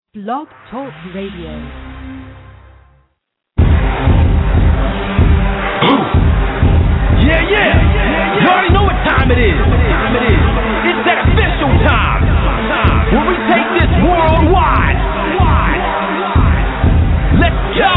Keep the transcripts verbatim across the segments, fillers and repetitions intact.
Blog Talk Radio. Yeah, yeah, you already know what time it is. Time it is. It's that official time, where we take this worldwide. Let's go.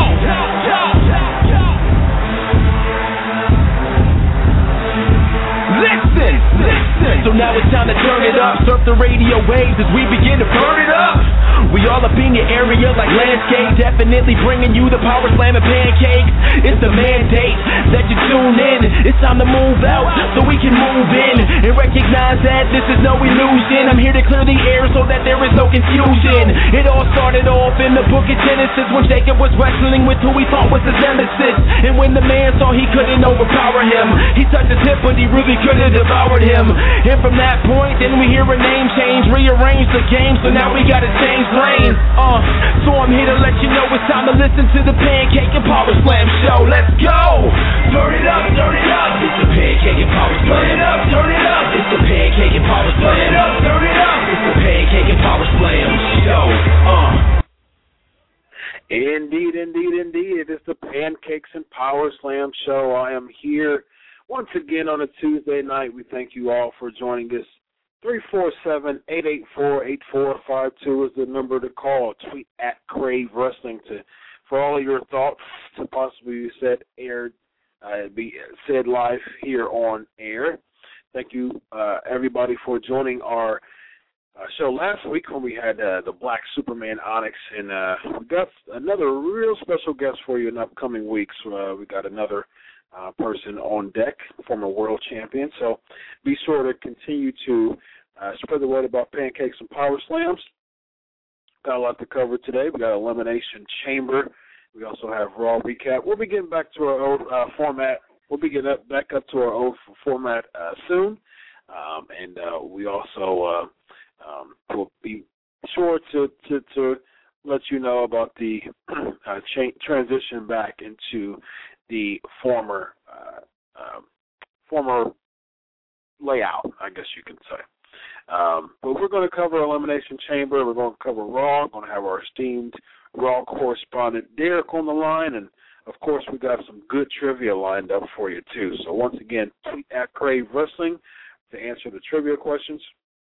Listen, listen. So now it's time to turn it up. Surf the radio waves as we begin to burn it up. We all up in your area like landscape, definitely bringing you the power slam and pancakes. It's the mandate that you tune in. It's time to move out so we can move in and recognize that this is no illusion. I'm here to clear the air so that there is no confusion. It all started off in the book of Genesis when Jacob was wrestling with who he thought was his nemesis. And when the man saw he couldn't overpower him, he touched his hip but he really could have devoured him. And from that point then we hear a name change, rearrange the game, so now we gotta change lanes. Uh, so I'm here to let you know it's time to listen to the Pancake and Power Slam show. Let's go! Turn it up, turn it up. It's the Pancake and Power Slam. Turn it up, turn it up. It's the Pancake and Power Slam. Turn it up, turn it up. It's the Pancake and Power Slam show. Uh. Indeed, indeed, indeed. It is the Pancakes and Power Slam show. I am here once again on a Tuesday night. We thank you all for joining us. three four seven, eight eight four, eight four five two is the number to call. Tweet at Crave Wrestling to for all of your thoughts to possibly be said aired, uh, be said live here on air. Thank you, uh, everybody, for joining our uh, show last week when we had uh, the Black Superman Onyx, and uh, we got another real special guest for you in upcoming weeks. Uh, we got another Uh, person on deck, former world champion. So be sure to continue to uh, spread the word about Pancakes and Power Slams. Got a lot to cover today. We got Elimination Chamber. We also have Raw Recap. We'll be getting back to our old uh, format. We'll be getting up, back up to our old format uh, soon. Um, and uh, we also uh, um, will be sure to, to, to let you know about the uh, cha- transition back into the former uh, uh, former layout, I guess you can say. Um, but we're going to cover Elimination Chamber. We're going to cover Raw. We're going to have our esteemed Raw correspondent Derek on the line. And, of course, we got some good trivia lined up for you, too. So, once again, tweet at Crave Wrestling to answer the trivia questions.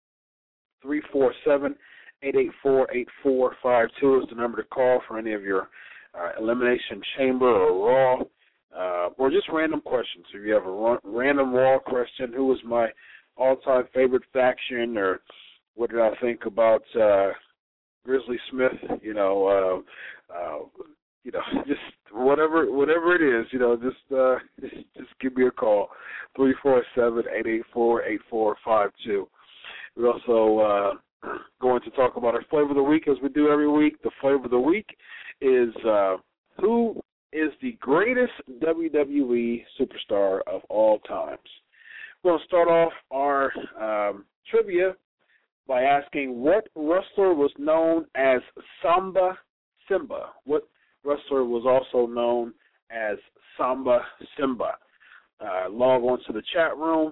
three four seven, eight eight four, eight four five two is the number to call for any of your uh, Elimination Chamber or Raw Uh, or just random questions. If you have a run, random Raw question, who was my all-time favorite faction, or what did I think about uh, Grizzly Smith? You know, uh, uh, you know, just whatever, whatever it is. You know, just uh, just, just give me a call, three four seven, eight eight four, eight four five two. We're also uh, going to talk about our flavor of the week as we do every week. The flavor of the week is uh, who is the greatest W W E superstar of all times. We're going to start off our um, trivia by asking what wrestler was known as Samba Simba? What wrestler was also known as Samba Simba? Uh, log on to the chat room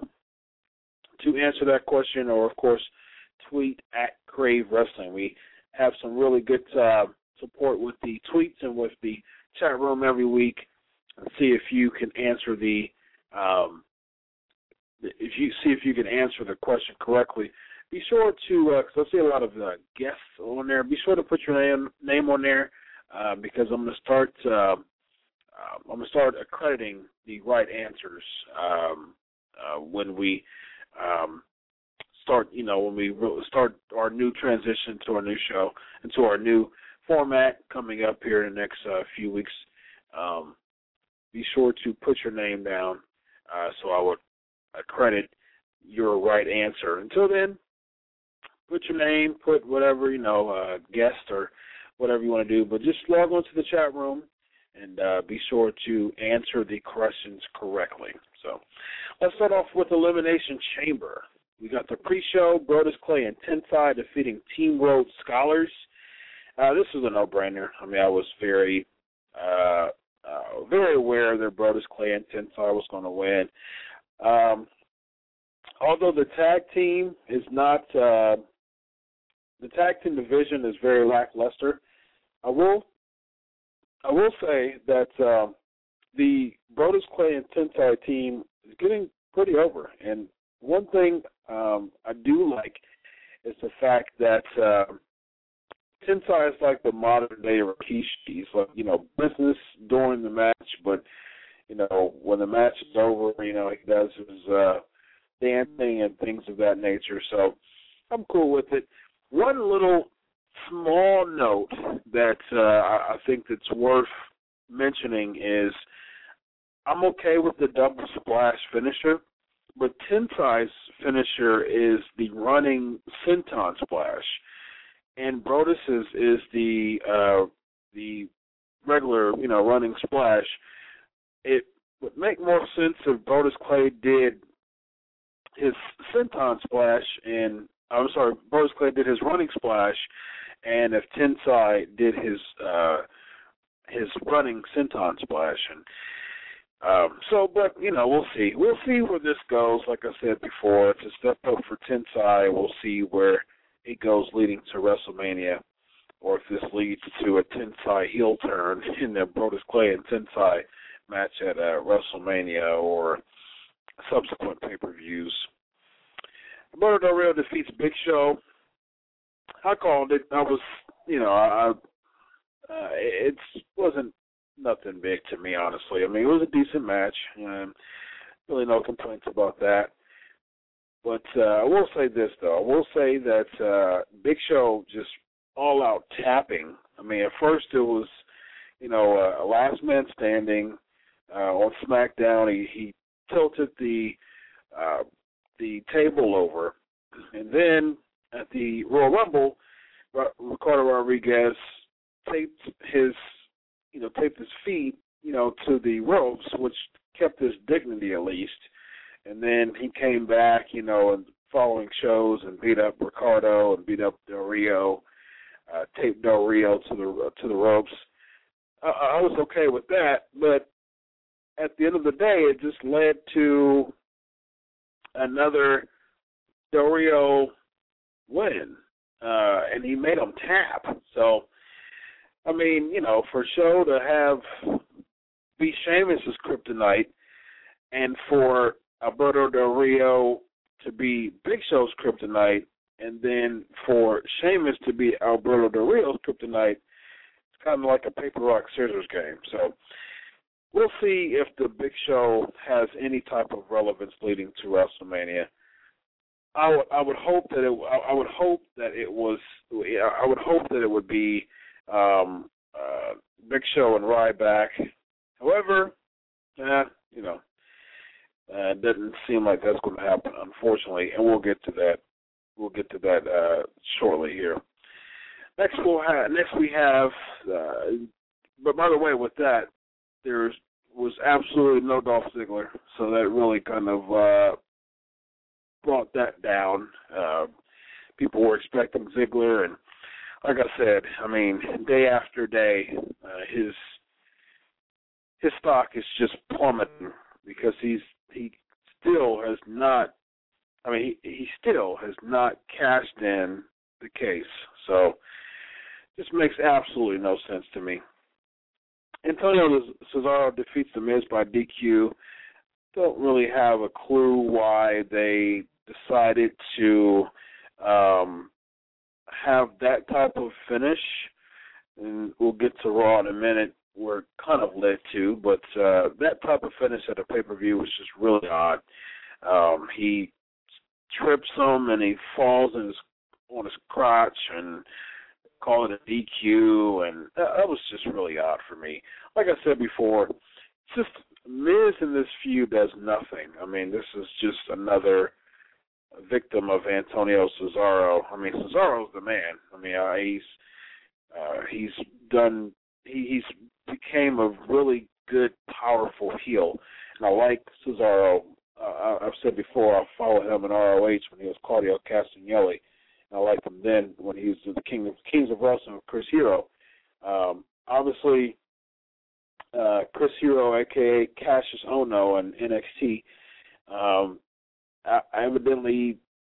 to answer that question, or, of course, tweet at Crave Wrestling. We have some really good uh, support with the tweets and with the chat room every week, and see if you can answer the um, if you see if you can answer the question correctly. Be sure to, because I see a lot of uh, guests on there. Be sure to put your name name on there uh, because I'm going to start uh, uh, I'm going to start accrediting the right answers um, uh, when we um, start. You know, when we start our new transition to our new show and to our new format coming up here in the next uh, few weeks. Um, be sure to put your name down uh, so I would accredit your right answer. Until then, put your name, put whatever, you know, uh, guest or whatever you want to do, but just log on to the chat room and uh, be sure to answer the questions correctly. So let's start off with Elimination Chamber. We got the pre-show, Brodus Clay and Tensai defeating Team Rhodes Scholars. Uh, this was a no-brainer. I mean, I was very, uh, uh, very aware that Brodus Clay and Tensai was going to win. Um, although the tag team is not uh, the tag team division is very lackluster. I will I will say that um, the Brodus Clay and Tensai team is getting pretty over. And one thing um, I do like is the fact that uh, Tensai is like the modern day Rikishi. He's like, you know, business during the match, but, you know, when the match is over, you know, he does his uh, dancing and things of that nature. So I'm cool with it. One little small note that uh, I think that's worth mentioning is I'm okay with the double splash finisher, but Tensai's finisher is the running senton splash, and Brodus's is the uh, the regular, you know, running splash. It would make more sense if Brodus Clay did his senton splash, and I'm sorry, Brodus Clay did his running splash, and if Tensai did his uh, his running senton splash. And Um, so, but, you know, we'll see. We'll see where this goes. Like I said before, it's a step up for Tensai. We'll see where it goes leading to WrestleMania, or if this leads to a Tensai heel turn in the Brodus Clay and Tensai match at uh, WrestleMania or subsequent pay-per-views. Alberto Del Rio defeats Big Show. I called it. I was, you know, I, uh, it wasn't nothing big to me, honestly. I mean, it was a decent match. Um, really no complaints about that. But uh, I will say this, though. I will say that uh, Big Show just all-out tapping. I mean, at first it was, you know, a last man standing uh, on SmackDown. He, he tilted the uh, the table over. And then at the Royal Rumble, Ricardo Rodriguez taped his you know, taped his feet, you know, to the ropes, which kept his dignity at least. And then he came back, you know, and following shows and beat up Ricardo and beat up Del Rio, uh, taped Del Rio to the uh, to the ropes. I, I was okay with that, but at the end of the day, it just led to another Del Rio win, uh, and he made him tap. So, I mean, you know, for Show to have be Sheamus' kryptonite and for Alberto Del Rio to be Big Show's kryptonite and then for Sheamus to be Alberto Del Rio's kryptonite, it's kind of like a paper, rock, scissors game. So we'll see if the Big Show has any type of relevance leading to WrestleMania. I would, I would hope that it, I would hope that it was, I would hope that it would be Um, uh, Big Show and Ryback. However, eh, you know, uh, it doesn't seem like that's going to happen, unfortunately, and we'll get to that. We'll get to that uh, shortly here. Next, we'll have, next we have, uh, but by the way, with that, there was absolutely no Dolph Ziggler, so that really kind of uh, brought that down. Uh, people were expecting Ziggler, and like I said, I mean, day after day, uh, his his stock is just plummeting because he's he still has not. I mean, he, he still has not cashed in the case. So, this makes absolutely no sense to me. Antonio Cesaro defeats The Miz by D Q. Don't really have a clue why they decided to. Um, have that type of finish, and we'll get to Raw in a minute where it kind of led to, but uh, that type of finish at a pay-per-view was just really odd. Um, he trips him, and he falls in his, on his crotch and call it a D Q, and that, that was just really odd for me. Like I said before, it's just Miz in this feud does nothing. I mean, this is just another victim of Antonio Cesaro. I mean, Cesaro's the man. I mean, uh, he's uh, he's done. He, he's became a really good, powerful heel, and I like Cesaro. Uh, I've said before, I followed him in R O H when he was Claudio Castagnelli. I liked him then when he was the King of Kings of Wrestling with Chris Hero. Um, obviously, uh, Chris Hero, aka Cassius Ohno, in N X T. Um, evidently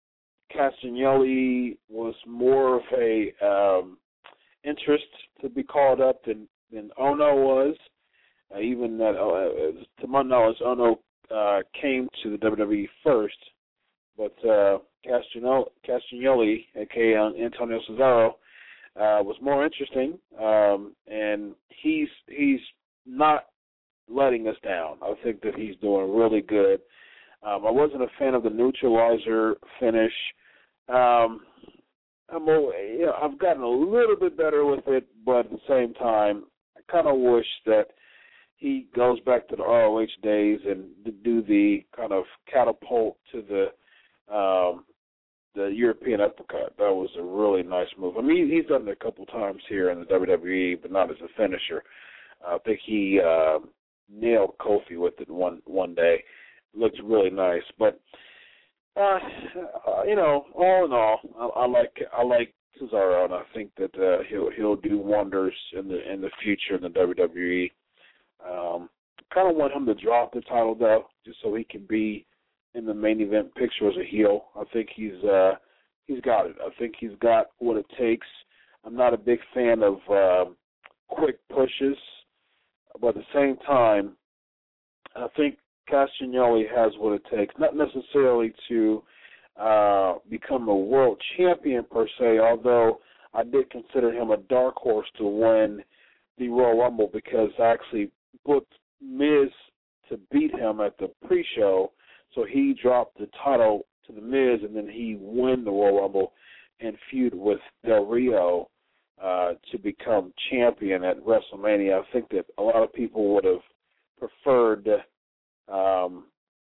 Castagnoli was more of a um, interest to be called up than, than Ono was. Uh, even that, uh, to my knowledge, Ono uh, came to the W W E first, but uh, Castagnoli, Castagnoli, aka Antonio Cesaro, uh, was more interesting, um, and he's he's not letting us down. I think that he's doing really good. Um, I wasn't a fan of the neutralizer finish. Um, I'm, you know, I've gotten a little bit better with it, but at the same time, I kind of wish that he goes back to the R O H days and do the kind of catapult to the um, the European uppercut. That was a really nice move. I mean, he's done it a couple times here in the W W E, but not as a finisher. I think he uh, nailed Kofi with it one one day. Looks really nice, but uh, uh, you know, all in all, I, I like I like Cesaro, and I think that uh, he'll he'll do wonders in the in the future in the W W E. Um, kind of want him to drop the title though, just so he can be in the main event picture as a heel. I think he's uh, he's got it. I think he's got what it takes. I'm not a big fan of uh, quick pushes, but at the same time, I think Castagnoli has what it takes, not necessarily to uh, become a world champion per se, although I did consider him a dark horse to win the Royal Rumble because I actually booked Miz to beat him at the pre-show, so he dropped the title to the Miz, and then he won the Royal Rumble and feud with Del Rio uh, to become champion at WrestleMania. I think that a lot of people would have preferred um,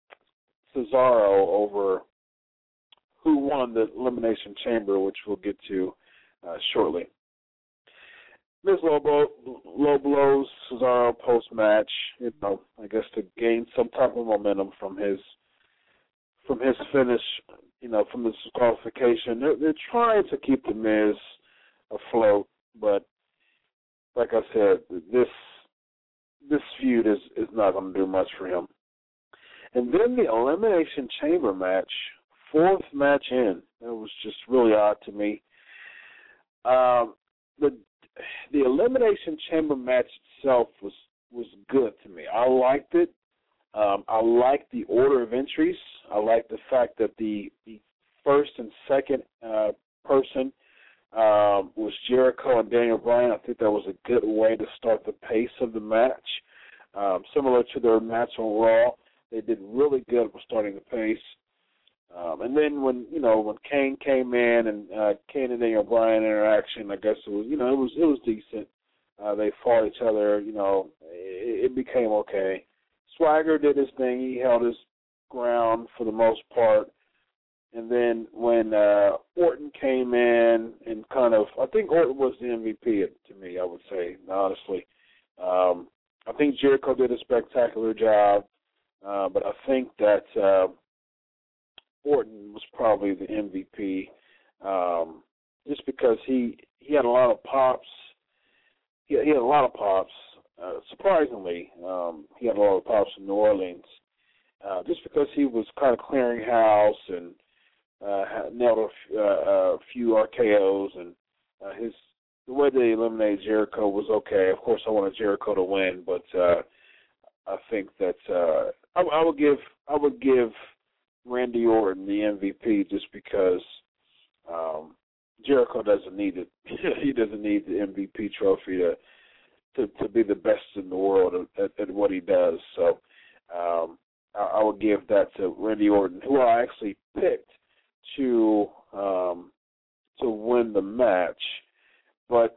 Cesaro over who won the Elimination Chamber, which we'll get to uh, shortly. Miz Lobo, low blows Cesaro post-match, you know, I guess to gain some type of momentum from his from his finish, you know, from the disqualification. They're, they're trying to keep the Miz afloat, but like I said, this this feud is, is not going to do much for him. And then the Elimination Chamber match, fourth match in, it was just really odd to me. Um, the the Elimination Chamber match itself was, was good to me. I liked it. Um, I liked the order of entries. I liked the fact that the, the first and second uh, person um, was Jericho and Daniel Bryan. I think that was a good way to start the pace of the match. Um, similar to their match on Raw, they did really good with starting the pace. Um, and then when you know when Kane came in and uh, Kane and Daniel Bryan interaction, I guess it was you know it was it was decent. Uh, they fought each other. You know, it, it became okay. Swagger did his thing. He held his ground for the most part. And then when uh, Orton came in and kind of, I think Orton was the M V P to me, I would say, honestly. Um, I think Jericho did a spectacular job, uh, but I think that uh, Orton was probably the M V P um, just because he, he had a lot of pops. He, he had a lot of pops. Uh, surprisingly, um, he had a lot of pops in New Orleans uh, just because he was kind of clearing house and uh, nailed a, f- uh, a few R K Os, and uh, his the way they eliminated Jericho was okay. Of course, I wanted Jericho to win, but uh, I think that uh, I, I would give I would give Randy Orton the M V P just because um, Jericho doesn't need it. He doesn't need the M V P trophy to. To, to be the best in the world at, at what he does. So um, I, I would give that to Randy Orton, who I actually picked to um, to win the match. But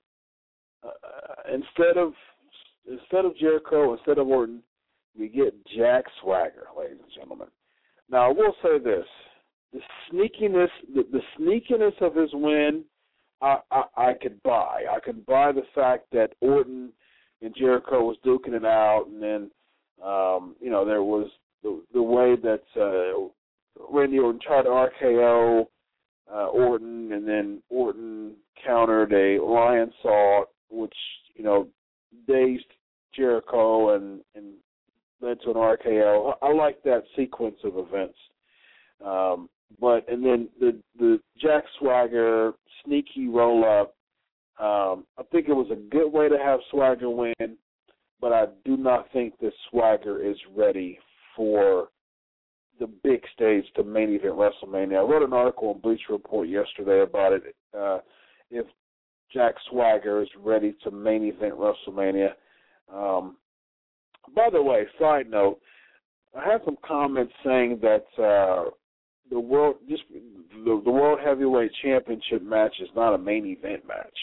uh, instead of instead of Jericho, instead of Orton, we get Jack Swagger, ladies and gentlemen. Now I will say this: the sneakiness, the, the sneakiness of his win, I, I, I could buy. I could buy the fact that Orton and Jericho was duking it out, and then, um, you know, there was the, the way that uh, Randy Orton tried to R K O uh, Orton, and then Orton countered a lion salt, which, you know, dazed Jericho and, and led to an R K O. I, I like that sequence of events. Um, but and then the the Jack Swagger sneaky roll up. Um, I think it was a good way to have Swagger win, but I do not think that Swagger is ready for the big stage to main event WrestleMania. I wrote an article on Bleacher Report yesterday about it. Uh, if Jack Swagger is ready to main event WrestleMania. Um, by the way, side note, I had some comments saying that uh, the world just the, the World Heavyweight Championship match is not a main event match.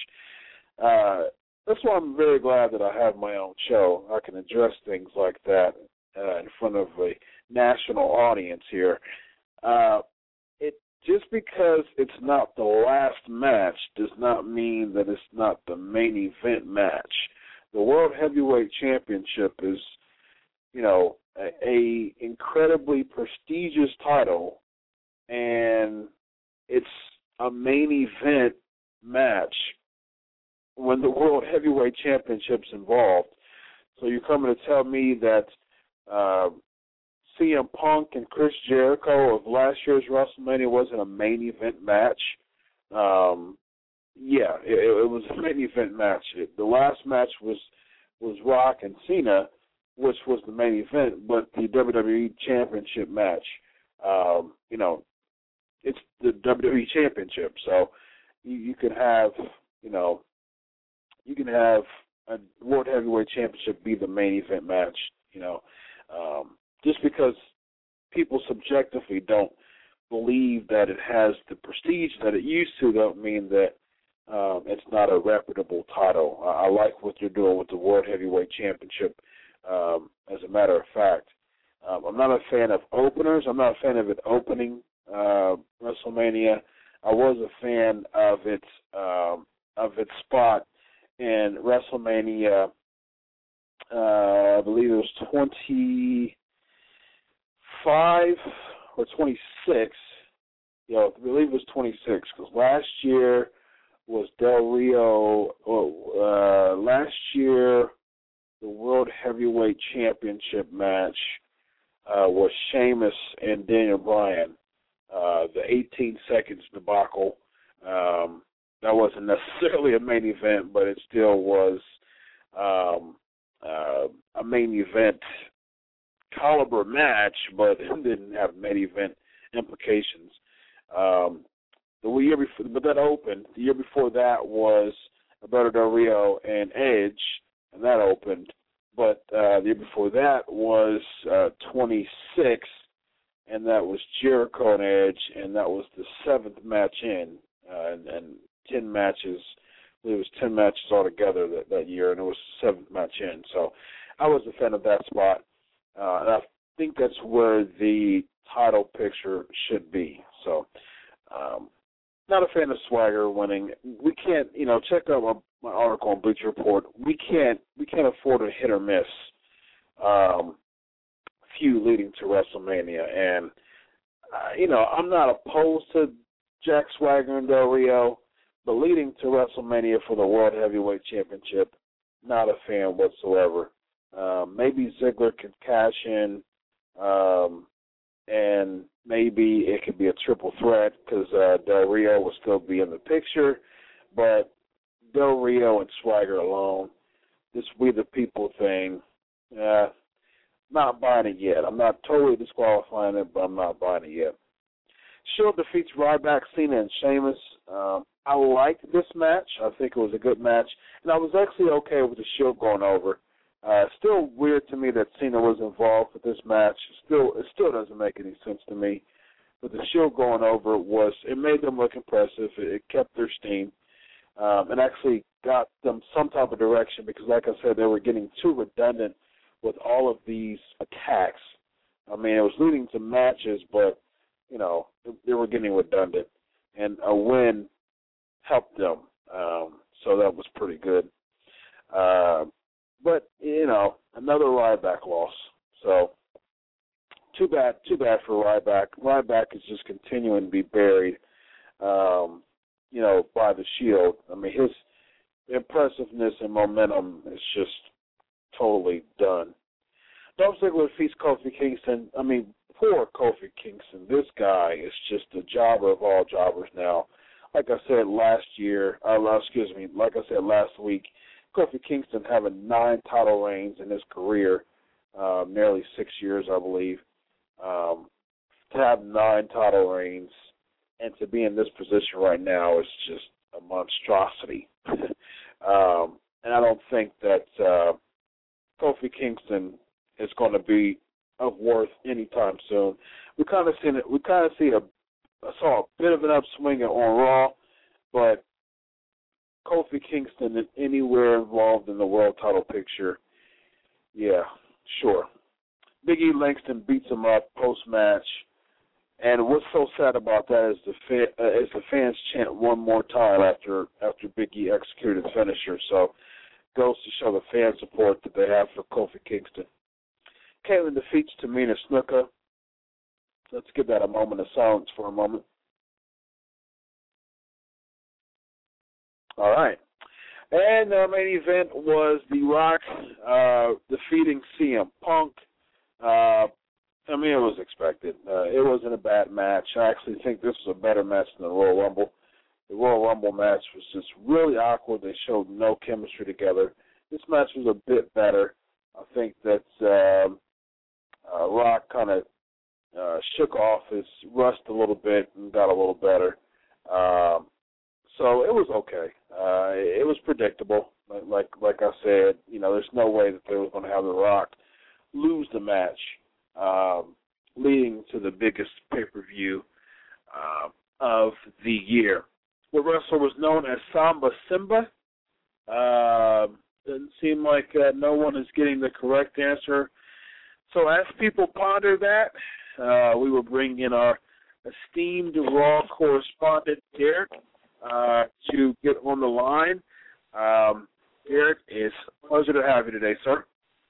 Uh, that's why I'm very glad that I have my own show. I can address things like that uh, in front of a national audience here. Uh, it just because it's not the last match does not mean that it's not the main event match. The World Heavyweight Championship is, you know, a, a incredibly prestigious title, and it's a main event match when the World Heavyweight Championship's involved. So you're coming to tell me that uh, C M Punk and Chris Jericho of last year's WrestleMania wasn't a main event match? Um, yeah, it, it was a main event match. It, the last match was was Rock and Cena, which was the main event, but the W W E Championship match, um, you know, it's the W W E Championship. So you, you can have, you know, you can have a World Heavyweight Championship be the main event match, you know, um, just because people subjectively don't believe that it has the prestige that it used to, don't mean that um, it's not a reputable title. I, I like what they're doing with the World Heavyweight Championship. Um, as a matter of fact, um, I'm not a fan of openers. I'm not a fan of it opening uh, WrestleMania. I was a fan of its um, of its spot in WrestleMania. Uh, I believe it was twenty-five or twenty-six. You know, I believe it was twenty-six because last year was Del Rio. Uh, last year, the World Heavyweight Championship match uh, was Sheamus and Daniel Bryan. Uh, the eighteen seconds debacle. Um, that wasn't necessarily a main event, but it still was um, uh, a main event caliber match, but it didn't have main event implications. Um, the year before, but that opened. The year before that was Alberto Del Rio and Edge, and that opened. But uh, the year before that was uh, twenty-six, and that was Jericho and Edge, and that was the seventh match in, uh, and, and ten matches. It was ten matches altogether that, that year, and it was the seventh match in. So I was a fan of that spot, uh, and I think that's where the title picture should be. So um, not a fan of Swagger winning. We can't, you know, check out my, my article on Bleacher Report. We can't, we can't afford a hit or miss um, feud leading to WrestleMania. And, uh, you know, I'm not opposed to Jack Swagger and Del Rio, but leading to WrestleMania for the World Heavyweight Championship, not a fan whatsoever. Um, maybe Ziggler could cash in, um, and maybe it could be a triple threat because uh, Del Rio will still be in the picture. But Del Rio and Swagger alone, this We the People thing, uh, not buying it yet. I'm not totally disqualifying it, but I'm not buying it yet. Shield defeats Ryback, Cena, and Sheamus. Um, I liked this match. I think it was a good match. And I was actually okay with the Shield going over. Uh, still weird to me that Cena was involved with this match. Still, it still doesn't make any sense to me. But the Shield going over was, it made them look impressive. It, it kept their steam. Um, and actually got them some type of direction because, like I said, they were getting too redundant with all of these attacks. I mean, it was leading to matches, but, you know, they were getting redundant. And a win helped them. Um, so that was pretty good. Uh, but, you know, another Ryback loss. So too bad too bad for Ryback. Ryback is just continuing to be buried, um, you know, by the Shield. I mean, his impressiveness and momentum is just totally done. Dolph Ziggler defeats Kofi Kingston. I mean, poor Kofi Kingston. This guy is just a jobber of all jobbers now. Like I said last year, uh, excuse me, like I said last week, Kofi Kingston having nine title reigns in his career, uh, nearly six years, I believe. Um, to have nine title reigns and to be in this position right now is just a monstrosity. um, and I don't think that uh, Kofi Kingston is going to be of worth anytime soon. We kind of seen it. We kind of see a I saw a bit of an upswing on Raw, but Kofi Kingston is anywhere involved in the world title picture. Yeah, sure. Big E Langston beats him up post match, and what's so sad about that is the fan, uh, is the fans chant one more time after after Big E executed the finisher. So goes to show the fan support that they have for Kofi Kingston. Kaitlyn defeats Tamina Snuka. Let's give that a moment of silence for a moment. All right. And the main event was The Rock uh, defeating C M Punk. Uh, I mean, it was expected. Uh, it wasn't a bad match. I actually think this was a better match than the Royal Rumble. The Royal Rumble match was just really awkward. They showed no chemistry together. This match was a bit better. I think that um, uh, Rock kind of Uh, shook off his rust a little bit and got a little better. Um, so it was okay. Uh, it, it was predictable. Like, like like I said, you know, there's no way that they were going to have The Rock lose the match, um, leading to the biggest pay-per-view uh, of the year. The wrestler was known as Samba Simba. Uh, doesn't seem like uh, no one is getting the correct answer. So as people ponder that, Uh, we will bring in our esteemed Raw correspondent, Derek, uh, to get on the line. Um, Derek, it's a pleasure to have you today, sir.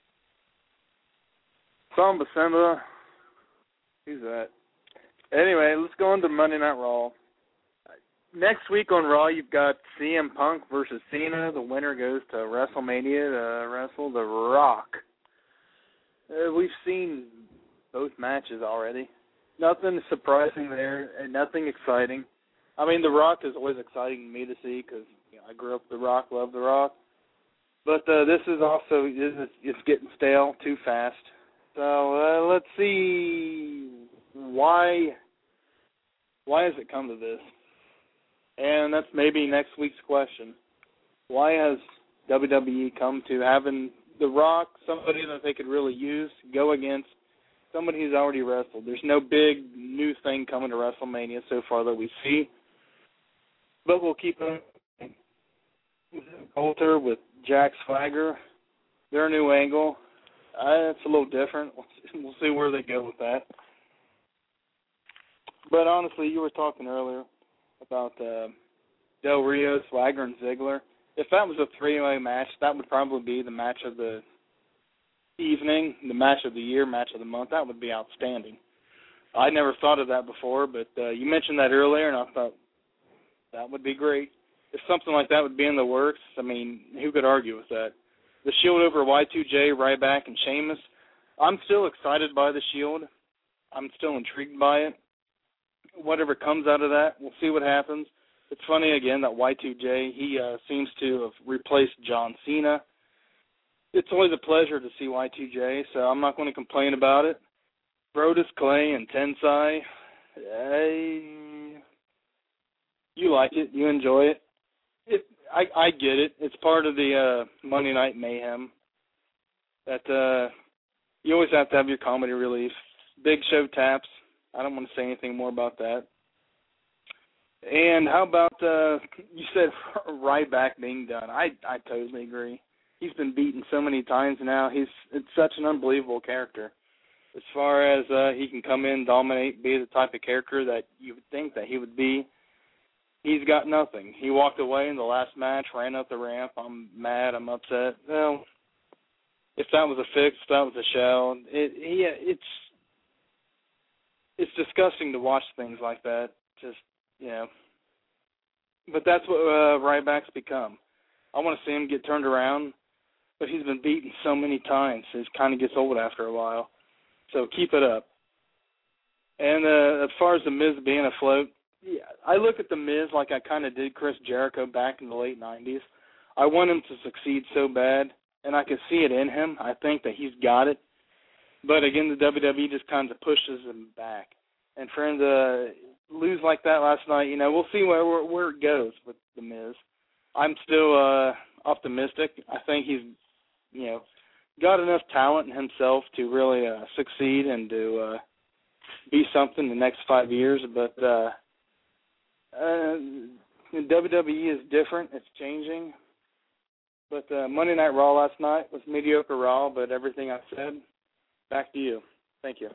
Samba Simba. Who's that? Anyway, let's go on to Monday Night Raw. Next week on Raw, you've got C M Punk versus Cena. The winner goes to WrestleMania to wrestle The Rock. Uh, we've seen both matches already. Nothing surprising there, and nothing exciting. I mean, The Rock is always exciting to me to see because you know, I grew up with The Rock, love The Rock. But uh, this is also it's, it's getting stale too fast. So uh, let's see why why has it come to this? And that's maybe next week's question. Why has W W E come to having The Rock, somebody that they could really use, go against somebody who's already wrestled? There's no big new thing coming to WrestleMania so far that we see. But we'll keep it. Coulter with Jack Swagger, their new angle. Uh, it's a little different. We'll see where they go with that. But honestly, you were talking earlier about uh, Del Rio, Swagger, and Ziggler. If that was a three-way match, that would probably be the match of the evening, the match of the year, match of the month. That would be outstanding. I never thought of that before, but uh, you mentioned that earlier, and I thought that would be great. If something like that would be in the works, I mean, who could argue with that? The Shield over Y two J, Ryback, and Sheamus. I'm still excited by the Shield. I'm still intrigued by it. Whatever comes out of that, we'll see what happens. It's funny, again, that Y two J, he uh, seems to have replaced John Cena. It's always a pleasure to see Y two J, so I'm not going to complain about it. Brodus Clay and Tensai, I, you like it, you enjoy it. It I, I get it. It's part of the uh, Monday Night Mayhem. That uh, you always have to have your comedy relief. Big Show taps. I don't want to say anything more about that. And how about uh, you said Ryback being done? I I totally agree. He's been beaten so many times now. He's it's such an unbelievable character. As far as uh, he can come in, dominate, be the type of character that you would think that he would be, he's got nothing. He walked away in the last match, ran up the ramp. I'm mad. I'm upset. Well, if that was a fix, if that was a shell, it he, it's it's disgusting to watch things like that. Just you know. But that's what uh, Ryback's become. I want to see him get turned around, but he's been beaten so many times, it kind of gets old after a while. So keep it up. And uh, as far as The Miz being afloat, yeah, I look at The Miz like I kind of did Chris Jericho back in the late nineties. I want him to succeed so bad, and I can see it in him. I think that he's got it. But, again, the W W E just kind of pushes him back. And for him to lose like that last night, you know, we'll see where where, where it goes with The Miz. I'm still uh, optimistic. I think he's, you know, got enough talent in himself to really uh, succeed and to uh, be something the next five years. But uh, uh, the W W E is different. It's changing. But uh, Monday Night Raw last night was mediocre Raw, but everything I said, back to you. Thank you.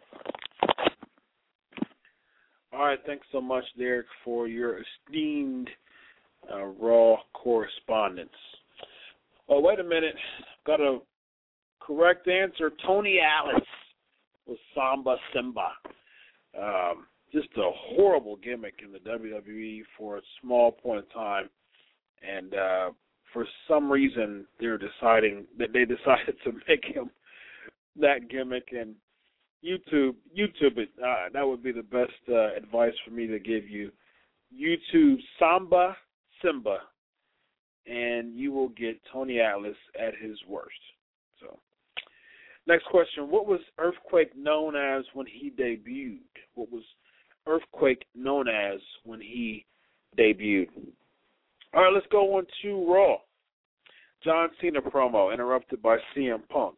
All right, thanks so much, Derek, for your esteemed uh, Raw correspondence. Oh, wait a minute. Got a correct answer. Tony Atlas was Samba Simba. Um, just a horrible gimmick in the W W E for a small point of time. And uh, for some reason, they're deciding that they decided to make him that gimmick. And YouTube, YouTube it. Uh, that would be the best uh, advice for me to give you. YouTube Samba Simba, and you will get Tony Atlas at his worst. So, next question: what was Earthquake known as when he debuted? What was Earthquake known as when he debuted? All right, let's go on to Raw. John Cena promo interrupted by C M Punk.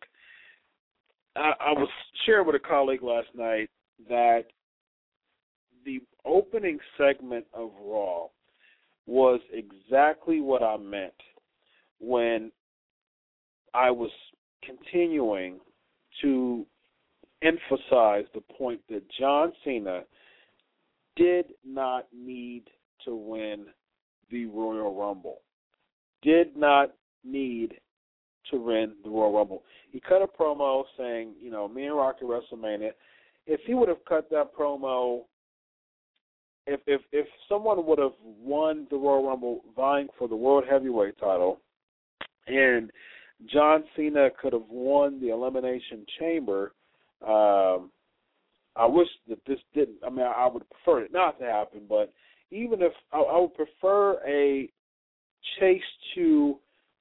I, I was sharing with a colleague last night that the opening segment of Raw was exactly what I meant when I was continuing to emphasize the point that John Cena did not need to win the Royal Rumble. Did not need to win the Royal Rumble. He cut a promo saying, you know, me and Rocky WrestleMania. If he would have cut that promo, if if if someone would have won the Royal Rumble vying for the World Heavyweight title, and John Cena could have won the Elimination Chamber, um, I wish that this didn't. I mean, I, I would prefer it not to happen, but even if I, I would prefer a chase to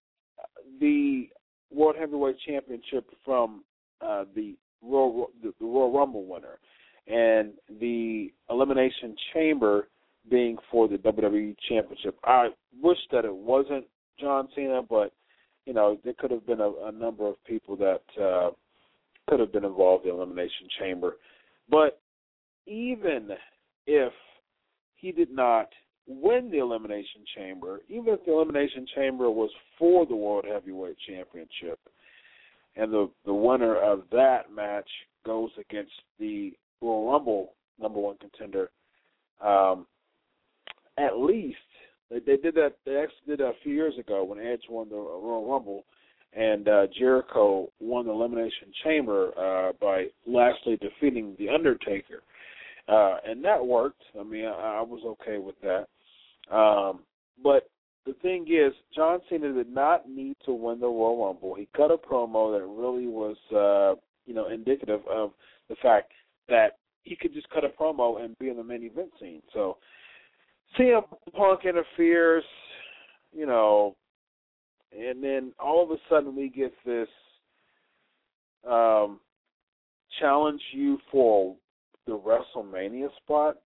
the World Heavyweight Championship from uh, the, Royal, the, the Royal Rumble winner, and the Elimination Chamber being for the W W E Championship. I wish that it wasn't John Cena, but, you know, there could have been a, a number of people that uh, could have been involved in the Elimination Chamber. But even if he did not win the Elimination Chamber, even if the Elimination Chamber was for the World Heavyweight Championship, and the, the winner of that match goes against the Royal Rumble number one contender, um, at least they, they did that. They actually did that a few years ago when Edge won the Royal Rumble, and uh, Jericho won the Elimination Chamber uh, by lastly defeating the Undertaker, uh, and that worked. I mean, I, I was okay with that. Um, but the thing is, John Cena did not need to win the Royal Rumble. He cut a promo that really was, uh, you know, indicative of the fact that he could just cut a promo and be in the main event scene. So, C M Punk interferes, you know, and then all of a sudden we get this um, challenge you for the WrestleMania spot.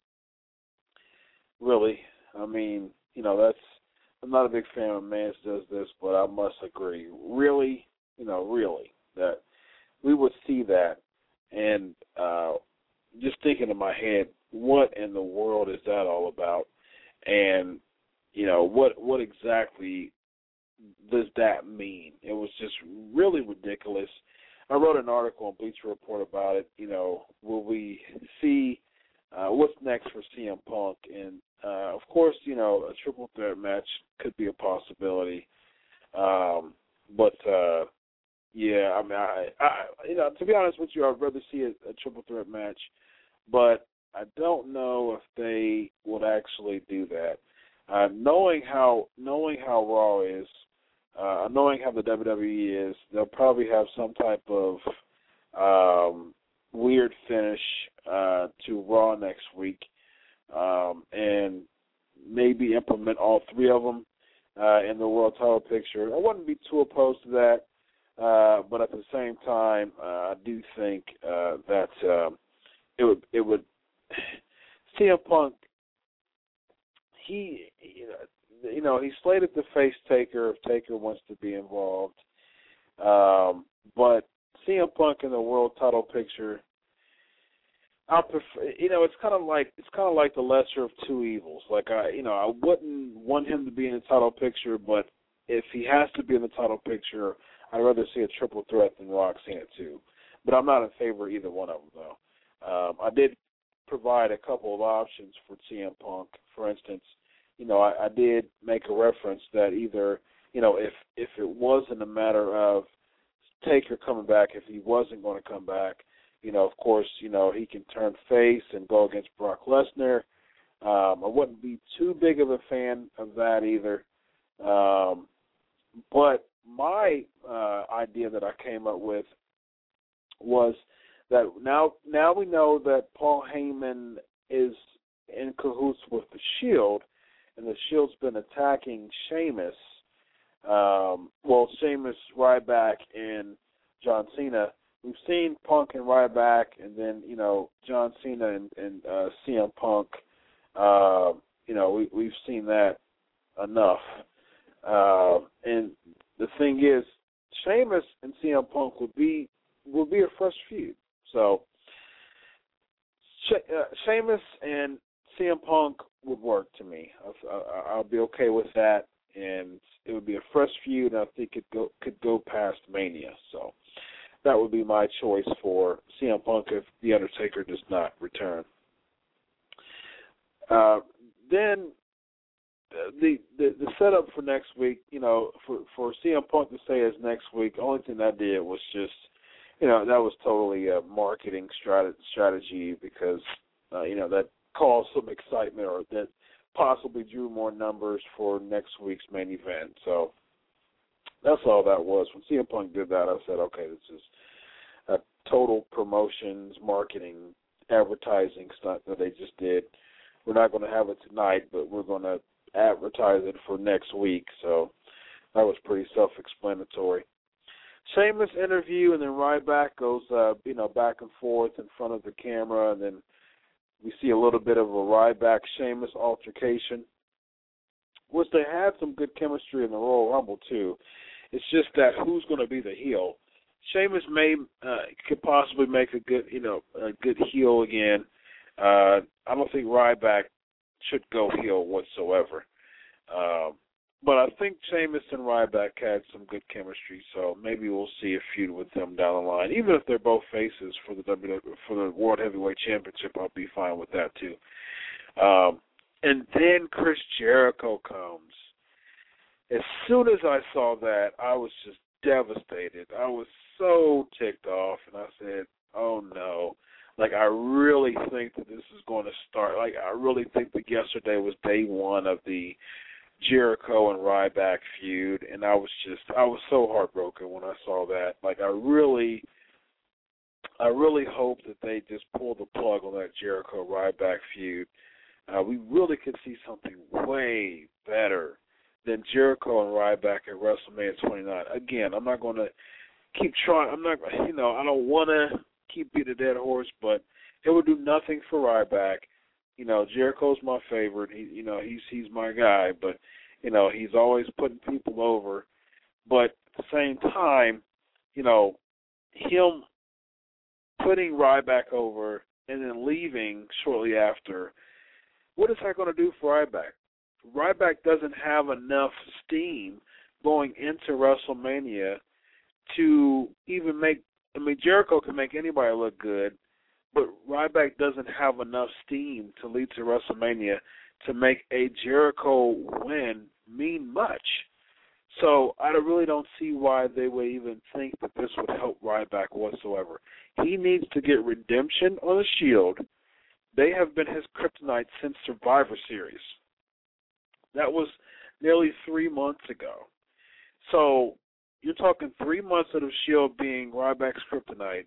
Really? I mean, you know, that's, I'm not a big fan when Mance does this, but I must agree. Really, you know, really, that we would see that. And uh, just thinking in my head, what in the world is that all about? And, you know, what what exactly does that mean? It was just really ridiculous. I wrote an article on Bleacher Report about it. You know, will we see uh, what's next for C M Punk? And, uh, of course, you know, a triple threat match could be a possibility. Um, but, uh, yeah, I mean, I, I, you know, to be honest with you, I'd rather see a, a triple threat match. But I don't know if they would actually do that. Uh, knowing how knowing how Raw is, uh, knowing how the W W E is, they'll probably have some type of um, weird finish uh, to Raw next week, um, and maybe implement all three of them uh, in the world title picture. I wouldn't be too opposed to that, uh, but at the same time, uh, I do think uh, that um, it would it would C M Punk. He, you know, he's slated to face Taker if Taker wants to be involved, um, but C M Punk in the world title picture, I prefer, you know, it's kind of like it's kind of like the lesser of two evils. Like I, you know, I wouldn't want him to be in the title picture, but if he has to be in the title picture, I'd rather see a triple threat than Roxanne too. But I'm not in favor of either one of them though. Um, I did provide a couple of options for C M Punk. For instance, you know, I, I did make a reference that either, you know, if if it wasn't a matter of Taker coming back, if he wasn't going to come back, you know, of course, you know, he can turn face and go against Brock Lesnar. Um, I wouldn't be too big of a fan of that either. Um, but my uh, idea that I came up with was that now now we know that Paul Heyman is in cahoots with the Shield, and the Shield's been attacking Sheamus. Um, well, Sheamus, Ryback, and John Cena. We've seen Punk and Ryback, and then, you know, John Cena and, and uh, C M Punk. Uh, you know, we, we've seen that enough. Uh, and the thing is, Sheamus and C M Punk would be would be a fresh feud. So, She- uh, Sheamus and C M Punk would work to me. I, I, I'll be okay with that, and it would be a fresh feud, and I think it go, could go past Mania. So that would be my choice for C M Punk if The Undertaker does not return. Uh, then the, the the setup for next week, you know, for, for C M Punk to say as next week, the only thing I did was just, you know, that was totally a marketing strat- strategy because, uh, you know, that caused some excitement or that possibly drew more numbers for next week's main event. So that's all that was. When C M Punk did that, I said, okay, this is a total promotions, marketing, advertising stunt that they just did. We're not going to have it tonight, but we're going to advertise it for next week. So that was pretty self-explanatory. Sheamus interview, and then Ryback goes, uh, you know, back and forth in front of the camera, and then we see a little bit of a Ryback-Sheamus altercation, which they had some good chemistry in the Royal Rumble, too. It's just that who's going to be the heel? Sheamus may uh, could possibly make a good, you know, a good heel again. Uh, I don't think Ryback should go heel whatsoever. Um, but I think Sheamus and Ryback had some good chemistry, so maybe we'll see a feud with them down the line. Even if they're both faces for the W for the World Heavyweight Championship, I'll be fine with that too. Um, and then Chris Jericho comes. As soon as I saw that, I was just devastated. I was so ticked off, and I said, "Oh no!" Like I really think that this is going to start. Like I really think that yesterday was day one of the Jericho and Ryback feud, and I was just, I was so heartbroken when I saw that. Like, I really, I really hope that they just pull the plug on that Jericho-Ryback feud. Uh, we really could see something way better than Jericho and Ryback at WrestleMania twenty-nine. Again, I'm not going to keep trying, I'm not, you know, I don't want to keep beating a dead horse, but it would do nothing for Ryback. You know, Jericho's my favorite. He, you know, he's he's my guy, but you know, he's always putting people over. But at the same time, you know, him putting Ryback over and then leaving shortly after, what is that going to do for Ryback? Ryback doesn't have enough steam going into WrestleMania to even make. I mean, Jericho can make anybody look good, but Ryback doesn't have enough steam to lead to WrestleMania to make a Jericho win mean much. So I really don't see why they would even think that this would help Ryback whatsoever. He needs to get redemption on the Shield. They have been his kryptonite since Survivor Series. That was nearly three months ago. So you're talking three months of the Shield being Ryback's kryptonite.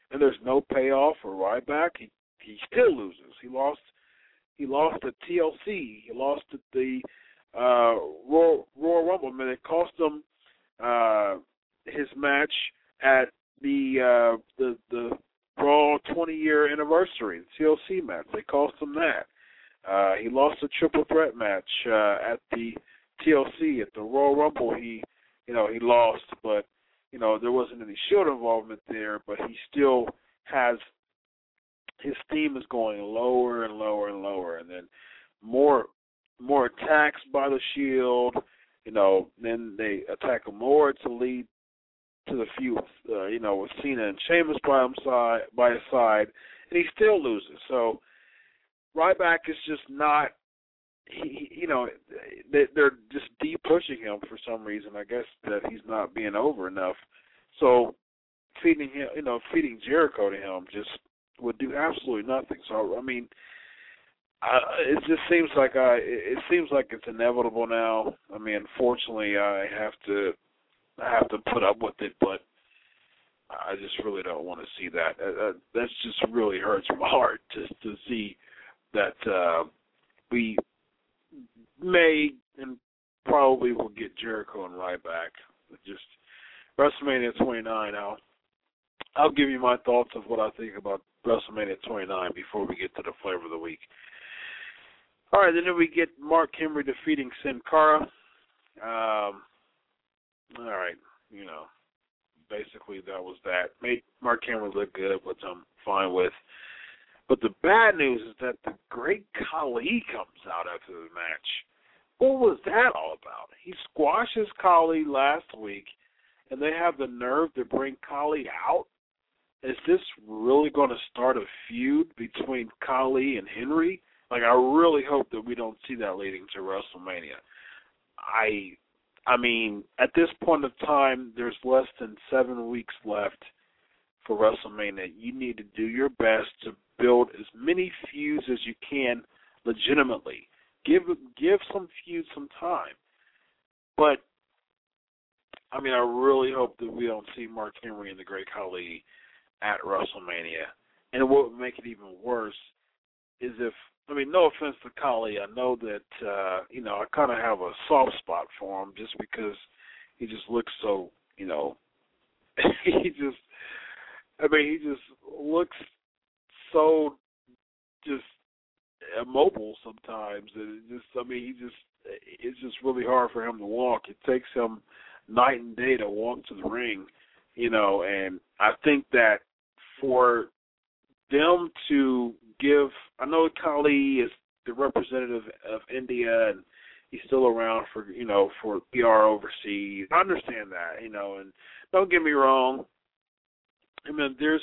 and there's no payoff for Ryback, he he still loses. He lost. He lost at T L C. He lost at the uh, Royal, Royal Rumble. I mean, it cost him uh, his match at the uh, the the Raw twenty-year anniversary, the T L C match. They cost him that. Uh, he lost a triple threat match uh, at the T L C. At the Royal Rumble, he, you know, he lost, but you know there wasn't any Shield involvement there. But he still has. His steam is going lower and lower and lower, and then more more attacks by the Shield. You know, then they attack him more to lead to the feud, uh, you know, with Cena and Sheamus by him side by his side, and he still loses. So Ryback is just not. He, you know, they, they're just deep pushing him for some reason. I guess that he's not being over enough. So feeding him, you know, feeding Jericho to him just would do absolutely nothing. So I mean, I, it just seems like I. It seems like it's inevitable now. I mean, unfortunately, I have to. I have to put up with it, but I just really don't want to see that. Uh, that just really hurts my heart just to see that uh, we may and probably will get Jericho and Ryback. Just WrestleMania twenty-nine. I'll I'll give you my thoughts of what I think about WrestleMania twenty-nine before we get to the flavor of the week. All right, then we get Mark Henry defeating Sin Cara. Um, all right, you know, basically that was that. Made Mark Henry look good, which I'm fine with. But the bad news is that the Great Khali comes out after the match. What was that all about? He squashes Khali last week, and they have the nerve to bring Khali out? Is this really going to start a feud between Khali and Henry? Like, I really hope that we don't see that leading to WrestleMania. I, I mean, at this point of time, there's less than seven weeks left for WrestleMania. You need to do your best to build as many feuds as you can legitimately. Give give some feuds some time. But, I mean, I really hope that we don't see Mark Henry and the Great Khali at WrestleMania. And what would make it even worse is if, I mean, no offense to Khali, I know that, uh, you know, I kind of have a soft spot for him just because he just looks so, you know, he just, I mean, he just looks so just immobile sometimes. It just, I mean, he just, it's just really hard for him to walk. It takes him night and day to walk to the ring, you know, and I think that for them to give, I know Khali is the representative of India and he's still around for, you know, for P R overseas. I understand that, you know, and don't get me wrong. I mean, there's,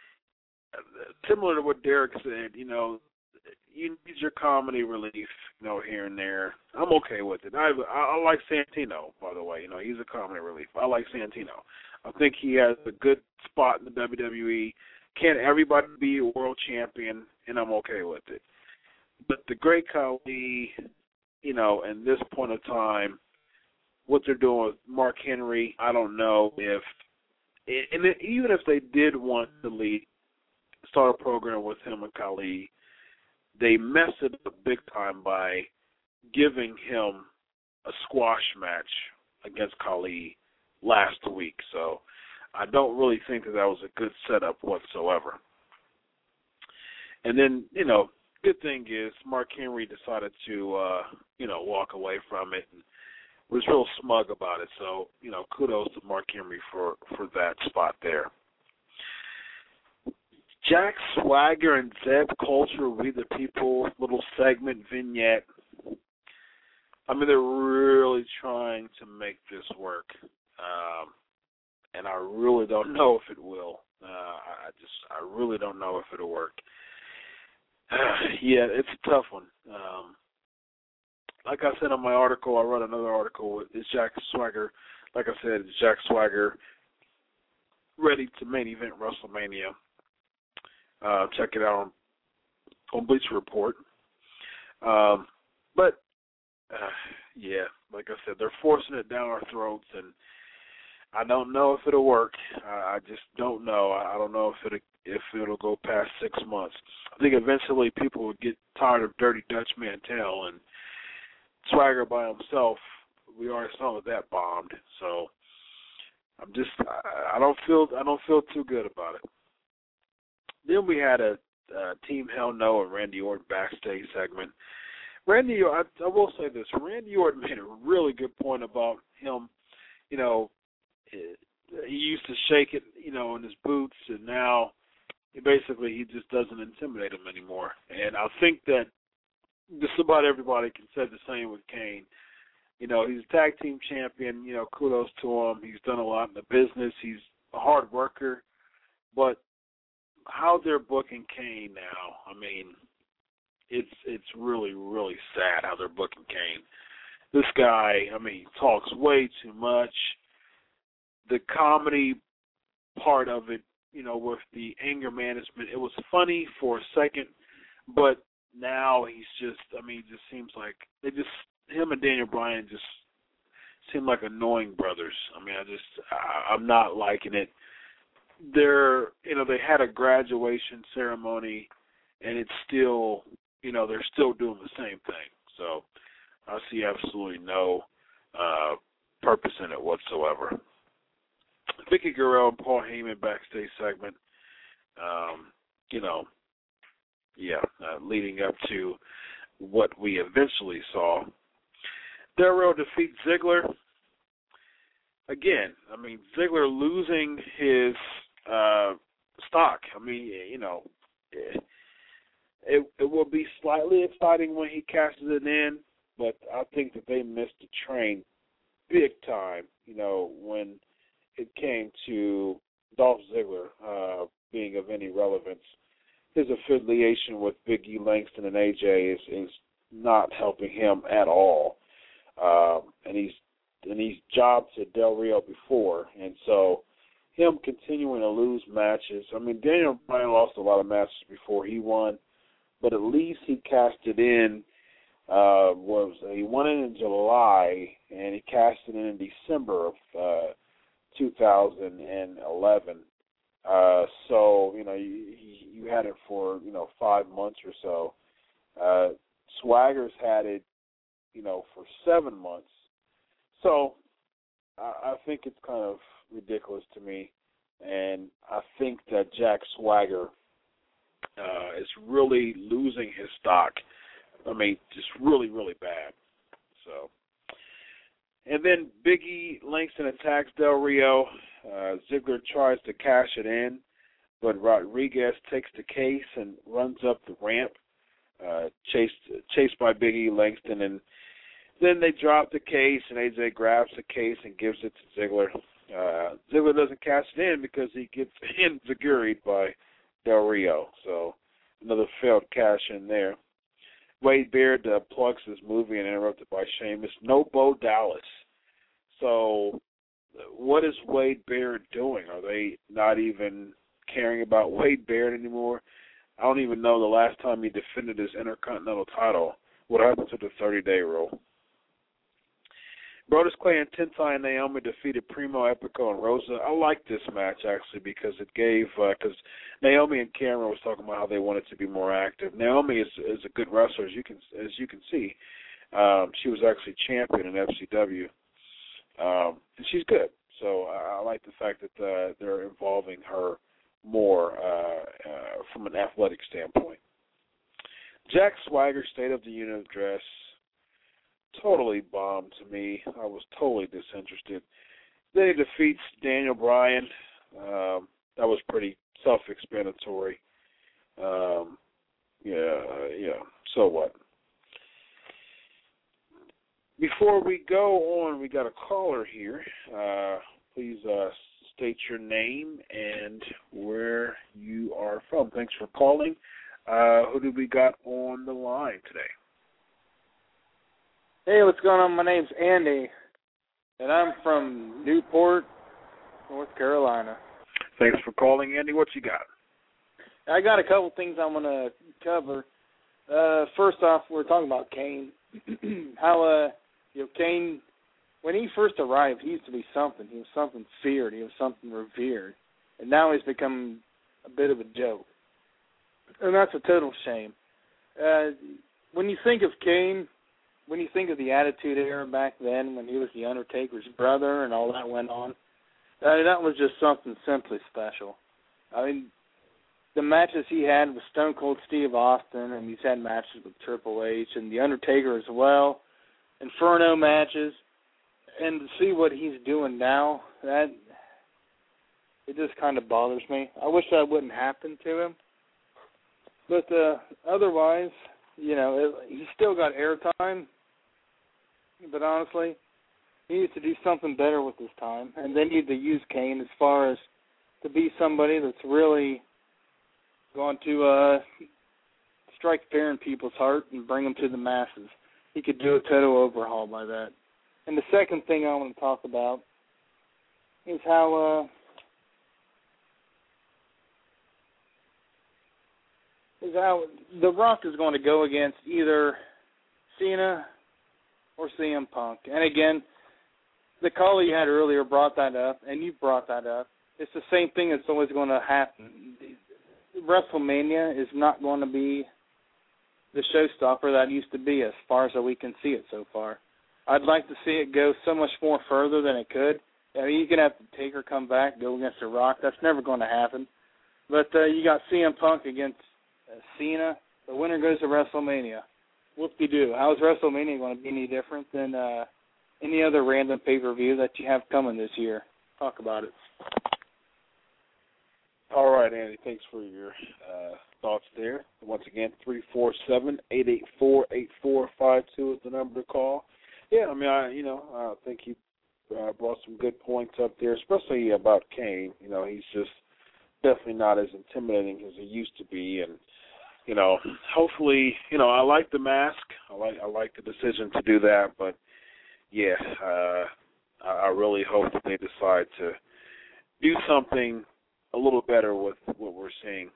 similar to what Derek said, you know, you need your comedy relief, you know, here and there. I'm okay with it. I, I, I like Santino, by the way. You know, he's a comedy relief. I like Santino. I think he has a good spot in the W W E. Can't everybody be a world champion, and I'm okay with it. But the Great Khali, you know, in this point of time, what they're doing with Mark Henry, I don't know if, and even if they did want to lead, start a program with him and Khali, they messed it up big time by giving him a squash match against Khali last week. So I don't really think that that was a good setup whatsoever. And then, you know, good thing is Mark Henry decided to, uh, you know, walk away from it and was real smug about it. So, you know, kudos to Mark Henry for, for that spot there. Jack Swagger and Zeb Culture, We the People, little segment vignette. I mean, they're really trying to make this work. Um, and I really don't know if it will. Uh, I just, I really don't know if it'll work. Uh, yeah, it's a tough one. Um, like I said in my article, I wrote another article. Is Jack Swagger, like I said, is Jack Swagger ready to main event WrestleMania? Uh, check it out on, on Bleacher Report. Um, but, uh, yeah, like I said, they're forcing it down our throats, and I don't know if it'll work. I, I just don't know. I, I don't know if it if it'll go past six months. I think eventually people will get tired of Dirty Dutch Mantel and Swagger by himself. We already saw that bombed. So I'm just I, I don't feel I don't feel too good about it. Then we had a, a Team Hell No and Randy Orton backstage segment. Randy, I, I will say this: Randy Orton made a really good point about him. You know, he used to shake it, you know, in his boots, and now he basically he just doesn't intimidate him anymore. And I think that just about everybody can say the same with Kane. You know, he's a tag team champion. You know, kudos to him. He's done a lot in the business. He's a hard worker. But how they're booking Kane now, I mean, it's it's really, really sad how they're booking Kane. This guy, I mean, he talks way too much. The comedy part of it, you know, with the anger management, it was funny for a second, but now he's just, I mean, it just seems like they just, him and Daniel Bryan just seem like annoying brothers. I mean, I just, I, I'm not liking it. They're, you know, they had a graduation ceremony, and it's still, you know, they're still doing the same thing. So I see absolutely no uh, purpose in it whatsoever. Vicky Guerrero and Paul Heyman backstage segment, um, you know, yeah, uh, leading up to what we eventually saw. Del Rio defeats Ziggler. Again, I mean, Ziggler losing his uh, stock. I mean, you know, it, it, it will be slightly exciting when he cashes it in, but I think that they missed the train big time, you know, when it came to Dolph Ziggler uh, being of any relevance. His affiliation with Big E Langston and A J is, is not helping him at all. Um, and he's and he's jobbed to Del Rio before, and so him continuing to lose matches. I mean, Daniel Bryan lost a lot of matches before he won, but at least he cashed it in. Uh, was he won it in July, and he cashed it in in December of uh, two thousand eleven. Uh, so you know you, you had it for you know five months or so. Uh, Swagger's had it, you know, for seven months. So I, I think it's kind of ridiculous to me, and I think that Jack Swagger uh, is really losing his stock. I mean, just really, really bad. So, and then Big E Langston attacks Del Rio. Uh, Ziggler tries to cash it in, but Rodriguez takes the case and runs up the ramp, uh, chased chased by Big E Langston, and then they drop the case, and A J grabs the case and gives it to Ziggler. Uh, Ziggler doesn't cash it in because he gets enziguried by Del Rio. So another failed cash in there. Wade Beard uh, plugs his movie and interrupted by Sheamus. No Bo Dallas. So what is Wade Beard doing? Are they not even caring about Wade Beard anymore? I don't even know the last time he defended his Intercontinental title. What happened to the thirty-day rule? Brodus Clay and Tentai and Naomi defeated Primo, Epico, and Rosa. I like this match, actually, because it gave, because uh, Naomi and Cameron was talking about how they wanted to be more active. Naomi is is a good wrestler, as you can as you can see. Um, she was actually champion in F C W, um, and she's good. So I, I like the fact that uh, they're involving her more uh, uh, from an athletic standpoint. Jack Swagger's State of the Union address totally bombed to me. I was totally disinterested. Then he defeats Daniel Bryan. Um, that was pretty self-explanatory. Um, yeah, yeah. So what? Before we go on, we got a caller here. Uh, please uh, state your name and where you are from. Thanks for calling. Uh, who do we got on the line today? Hey, what's going on? My name's Andy, and I'm from Newport, North Carolina. Thanks for calling, Andy. What you got? I got a couple things I want to cover. Uh, first off, we're talking about Kane. How, uh, you know, Kane when he first arrived, he used to be something. He was something feared. He was something revered. And now he's become a bit of a joke. And that's a total shame. Uh, when you think of Kane, when you think of the Attitude Era back then, when he was The Undertaker's brother and all that went on, uh, that was just something simply special. I mean, the matches he had with Stone Cold Steve Austin, and he's had matches with Triple H and The Undertaker as well, Inferno matches, and to see what he's doing now, that it just kind of bothers me. I wish that wouldn't happen to him. But uh, otherwise, you know, it, he's still got airtime. But honestly, he needs to do something better with his time. And they need to use Kane as far as to be somebody that's really going to uh, strike fear in people's heart and bring them to the masses. He could do a total overhaul by that. And the second thing I want to talk about is how uh, is how The Rock is going to go against either Cena or C M Punk. And again, the caller you had earlier brought that up, and you brought that up. It's the same thing that's always going to happen. WrestleMania is not going to be the showstopper that used to be as far as we can see it so far. I'd like to see it go so much more further than it could. I mean, you could have Taker come back, go against The Rock. That's never going to happen. But uh, you got C M Punk against uh, Cena. The winner goes to WrestleMania. Whoop-de-doo. How is WrestleMania going to be any different than uh, any other random pay-per-view that you have coming this year? Talk about it. All right, Andy, thanks for your uh, thoughts there. Once again, three four seven, eight eight four, eight four five two is the number to call. Yeah, I mean, I you know, I think he uh, brought some good points up there, especially about Kane. You know, he's just definitely not as intimidating as he used to be, and you know, hopefully, you know, I like the mask. I like I like the decision to do that, but yeah, uh, I, I really hope that they decide to do something a little better with what we're seeing.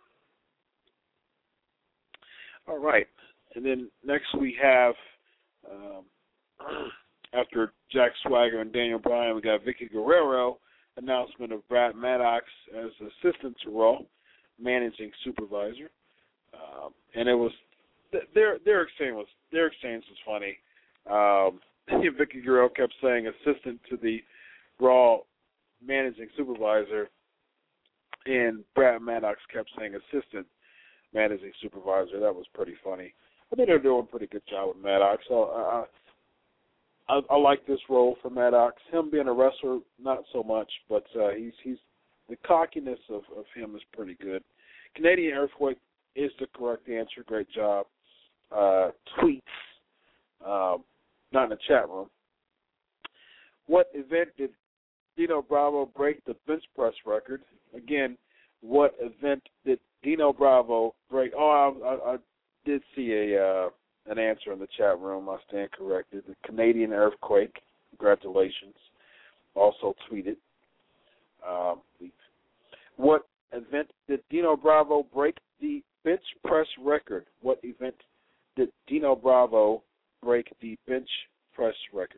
All right, and then next we have. Um, After Jack Swagger and Daniel Bryan, we got Vicky Guerrero, announcement of Brad Maddox as assistant to Raw, managing supervisor. Um, and it was their their exchange was their exchange was funny. Um, Vicky Guerrero kept saying assistant to the Raw managing supervisor, and Brad Maddox kept saying assistant managing supervisor. That was pretty funny. I think they're doing a pretty good job with Maddox. So I, I, I like this role for Maddox. Him being a wrestler, not so much, but uh, he's he's the cockiness of, of him is pretty good. Canadian Earthquake is the correct answer. Great job. Uh, tweets, um, not in the chat room. What event did Dino Bravo break the bench press record? Again, what event did Dino Bravo break? Oh, I, I, I did see a uh, an answer in the chat room. I stand corrected. The Canadian Earthquake. Congratulations. Also tweeted. Um, what event did Dino Bravo break the bench press record? What event did Dino Bravo break the bench press record?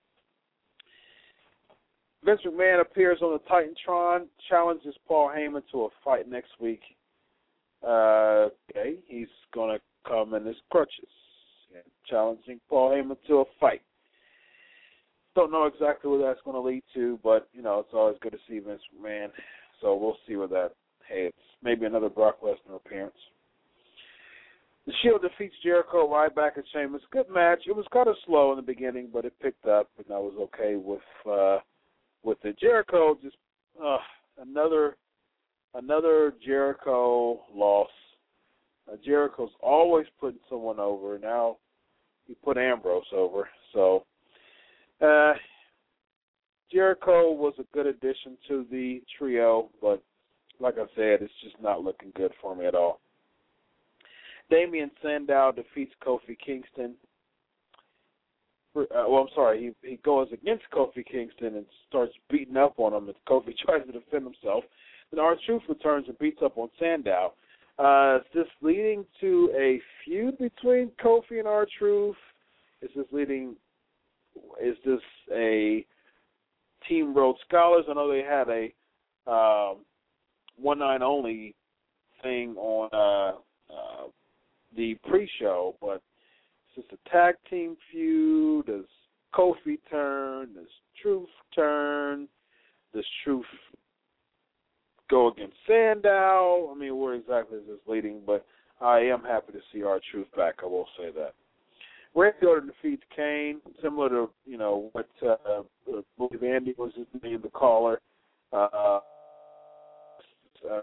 Vince McMahon appears on the Titantron, challenges Paul Heyman to a fight next week. Uh, okay, he's going to come in his crutches, and challenging Paul Heyman to a fight. Don't know exactly where that's going to lead to, but, you know, it's always good to see Vince McMahon, so we'll see where that heads. Maybe another Brock Lesnar appearance. The Shield defeats Jericho, Ryback, and Sheamus. Good match. It was kind of slow in the beginning, but it picked up, and I was okay with uh, with the Jericho. Just uh, another another Jericho loss. Uh, Jericho's always putting someone over. Now he put Ambrose over. So uh, Jericho was a good addition to the trio, but like I said, it's just not looking good for me at all. Damian Sandow defeats Kofi Kingston. For, uh, well, I'm sorry, he, he goes against Kofi Kingston and starts beating up on him as Kofi tries to defend himself. Then R-Truth returns and beats up on Sandow. Uh, is this leading to a feud between Kofi and R-Truth? Is this leading is this a Team Rhodes Scholars? I know they had a um, one night only thing on uh, uh, the pre-show, but it's just a tag team feud. Does Kofi turn? Does Truth turn? Does Truth go against Sandow? I mean, where exactly is this leading? But I am happy to see R-Truth back, I will say that. Randy Orton defeats Kane, similar to, you know, what uh, I believe Andy was his name, the caller. Uh, uh,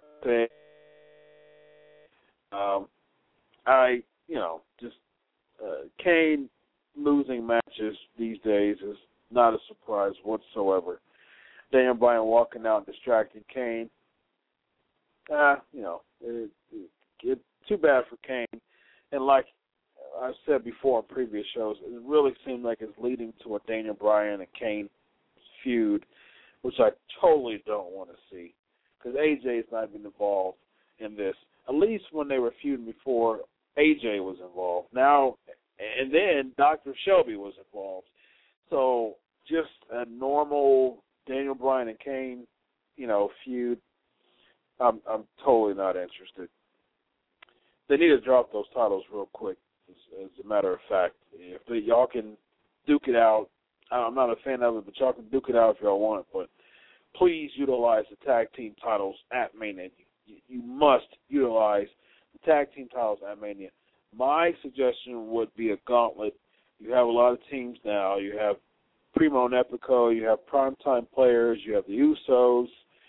um, I, you know, just uh, Kane losing matches these days is not a surprise whatsoever. Daniel Bryan walking out and distracting Kane. Uh, you know, it, it, it, too bad for Kane. And like I've said before on previous shows, it really seemed like it's leading to a Daniel Bryan and Kane feud, which I totally don't want to see, because A J's not been involved in this. At least when they were feuding before, A J was involved. Now, and then Doctor Shelby was involved. So just a normal Daniel Bryan and Kane, you know, feud, I'm I'm totally not interested. They need to drop those titles real quick, as, as a matter of fact. If they, y'all can duke it out, I'm not a fan of it, but y'all can duke it out if y'all want it. But please utilize the tag team titles at Mania. You, you must utilize the tag team titles at Mania. My suggestion would be a gauntlet. You have a lot of teams now. You have Primo and Epico. You have primetime players. You have the Usos.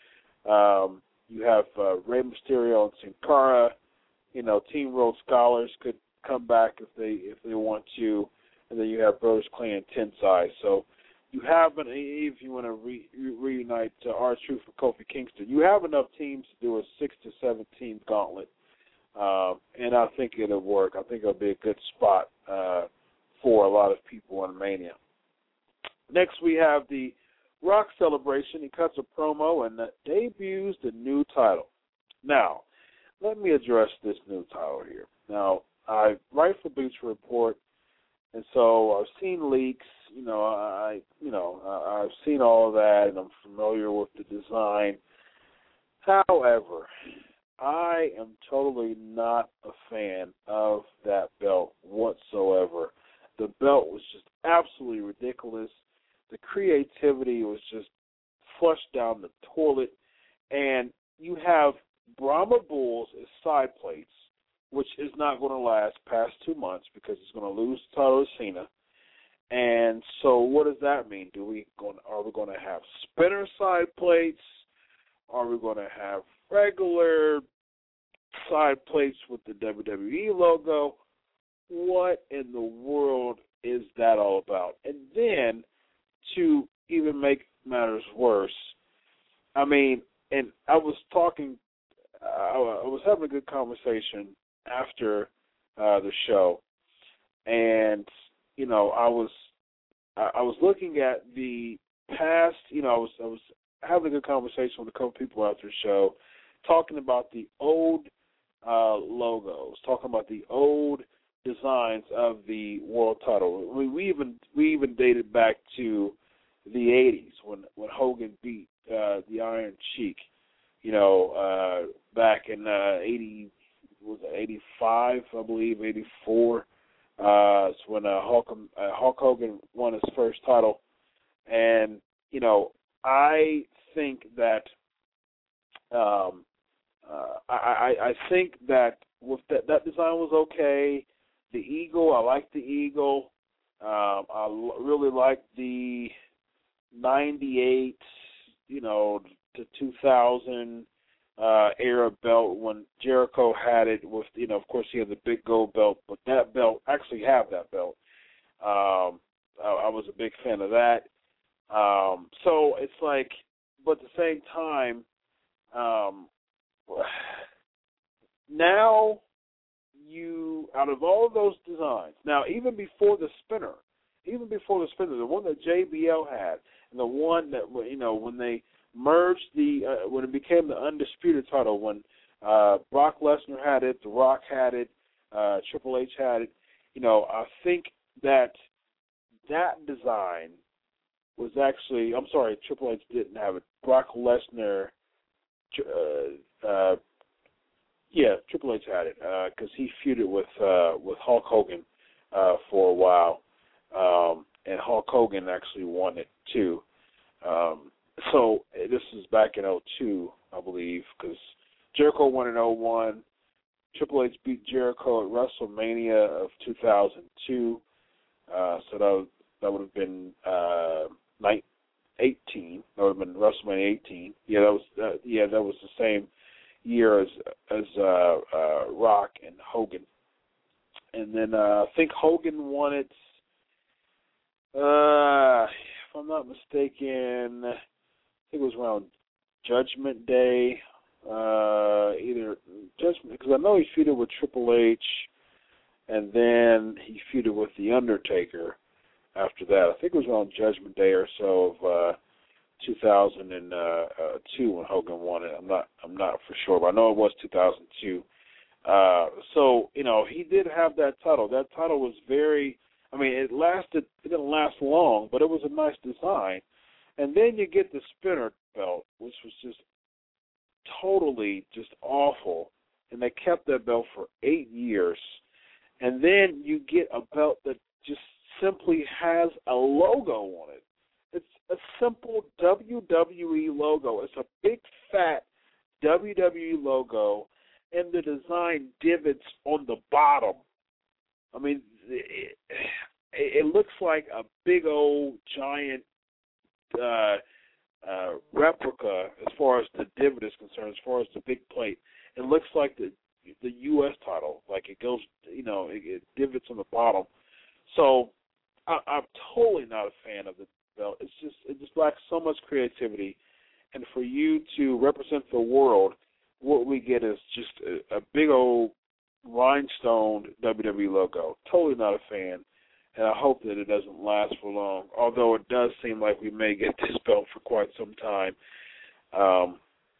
Um, you have uh, Rey Mysterio and Sin Cara. You know, Team Rhodes Scholars could come back if they if they want to. And then you have Brothers Clay and Tensai. So you have, an, if you want to re, reunite uh, R-Truth for Kofi Kingston, you have enough teams to do a six to seven team gauntlet. Uh, and I think it'll work. I think it'll be a good spot uh, for a lot of people in Mania. Next, we have the Rock celebration. He cuts a promo and debuts the new title. Now, let me address this new title here. Now, I write for Bleacher Report, and so I've seen leaks. You know, I, you know, I've seen all of that, and I'm familiar with the design. However, I am totally not a fan of that belt whatsoever. The belt was just absolutely ridiculous. The creativity was just flushed down the toilet. And you have Brahma Bulls as side plates, which is not going to last past two months because he's going to lose the title to Cena. And so what does that mean? Do we going, are we going to have spinner side plates? Are we going to have regular side plates with the W W E logo? What in the world is that all about? And then, to even make matters worse, I mean, and I was talking, uh, I was having a good conversation after uh, the show, and, you know, I was I was looking at the past, you know, I was I was having a good conversation with a couple people after the show, talking about the old uh, logos, talking about the old designs of the world title. We, we even we even dated back to the eighties when when Hogan beat uh, the Iron Sheik. You know, uh, back in uh, eighty was it eighty-five, I believe, eighty-four. Uh, it's when uh, Hulk, uh, Hulk Hogan won his first title, and you know, I think that um, uh, I, I I think that with that that design was okay. The eagle, I like the eagle. Um, I l- really like the ninety-eight, you know, to two thousand uh, era belt when Jericho had it with, you know, of course he had the big gold belt, but that belt, I actually have that belt. Um, I, I was a big fan of that. Um, so it's like, but at the same time, um, now you, out of all of those designs, now even before the spinner, even before the spinner, the one that J B L had, and the one that, you know, when they merged the, uh, when it became the Undisputed title, when uh, Brock Lesnar had it, The Rock had it, uh, Triple H had it, you know, I think that that design was actually, I'm sorry, Triple H didn't have it. Brock Lesnar, uh, uh, yeah, Triple H had it because uh, he feuded with uh, with Hulk Hogan uh, for a while, um, and Hulk Hogan actually won it too. Um, so this is back in oh two, I believe, because Jericho won in oh one. Triple H beat Jericho at WrestleMania of two thousand two. Uh, so that would, that would have been uh, eighteen. That would have been WrestleMania eighteen. Yeah, that was uh, yeah that was the same year as as uh, uh, Rock and Hogan. And then uh, I think Hogan won it. Uh, if I'm not mistaken, I think it was around Judgment Day. Uh, either Judgment, because I know he feuded with Triple H, and then he feuded with The Undertaker after that. I think it was around Judgment Day or so of uh, two thousand two when Hogan won it. I'm not I'm not for sure, but I know it was two thousand two. Uh, so, you know, he did have that title. That title was very, I mean, it lasted, it didn't last long, but it was a nice design. And then you get the spinner belt, which was just totally just awful. And they kept that belt for eight years. And then you get a belt that just simply has a logo on it. It's a simple W W E logo. It's a big, fat W W E logo, and the design divots on the bottom. I mean, it, it looks like a big old giant uh, uh, replica as far as the divot is concerned, as far as the big plate. It looks like the the U S title, like it goes, you know, it, it divots on the bottom. So I, I'm totally not a fan of the belt. It's just it just lacks so much creativity, and for you to represent the world, what we get is just a, a big old rhinestone W W E logo. Totally not a fan, and I hope that it doesn't last for long. Although it does seem like we may get this belt for quite some time. Um,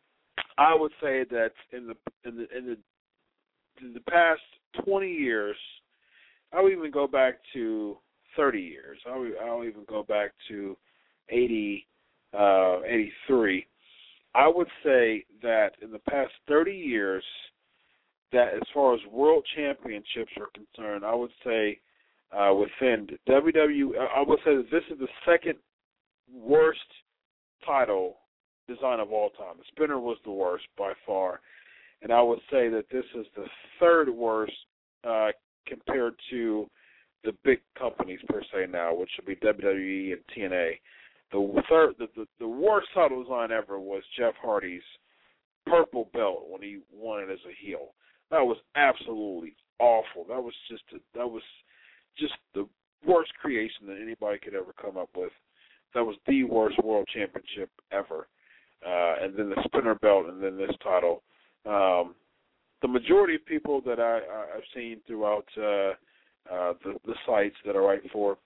I would say that in the in the in the in the past twenty years, I would even go back to thirty years. I would, I would even go back to eighty, uh, eighty-three. I would say that in the past thirty years, that as far as world championships are concerned, I would say uh, within W W E, I would say that this is the second worst title design of all time. The spinner was the worst by far. And I would say that this is the third worst uh, compared to the big companies per se now, which would be W W E and T N A. The third, the, the, the worst title design ever was Jeff Hardy's purple belt when he won it as a heel. That was absolutely awful. That was just a, that was just the worst creation that anybody could ever come up with. That was the worst world championship ever. Uh, and then the spinner belt, and then this title. Um, the majority of people that I, I've seen throughout uh, uh, the, the sites that I write for,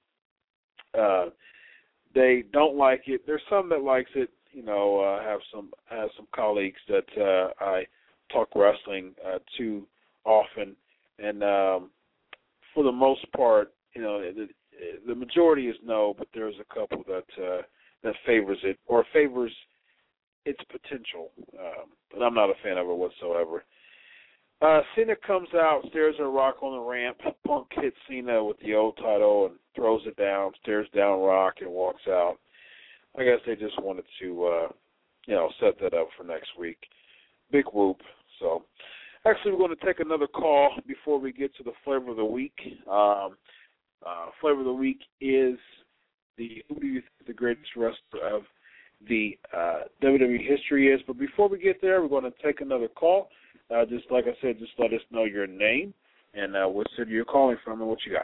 uh, they don't like it. There's some that likes it. You know, uh, have some have some colleagues that uh, I talk wrestling uh, to often, and um, for the most part, you know, the, the majority is no, but there's a couple that uh, that favors it or favors its potential, um, but I'm not a fan of it whatsoever. Uh, Cena comes out, stares at Rock on the ramp. Punk hits Cena with the old title and throws it down, stares down Rock, and walks out. I guess they just wanted to, uh, you know, set that up for next week. Big whoop. So, actually, we're going to take another call before we get to the flavor of the week. Um, uh, flavor of the week is the who do you think the greatest wrestler of the uh, W W E history is. But before we get there, we're going to take another call. Uh, just like I said, just let us know your name and uh, what city you're calling from and what you got.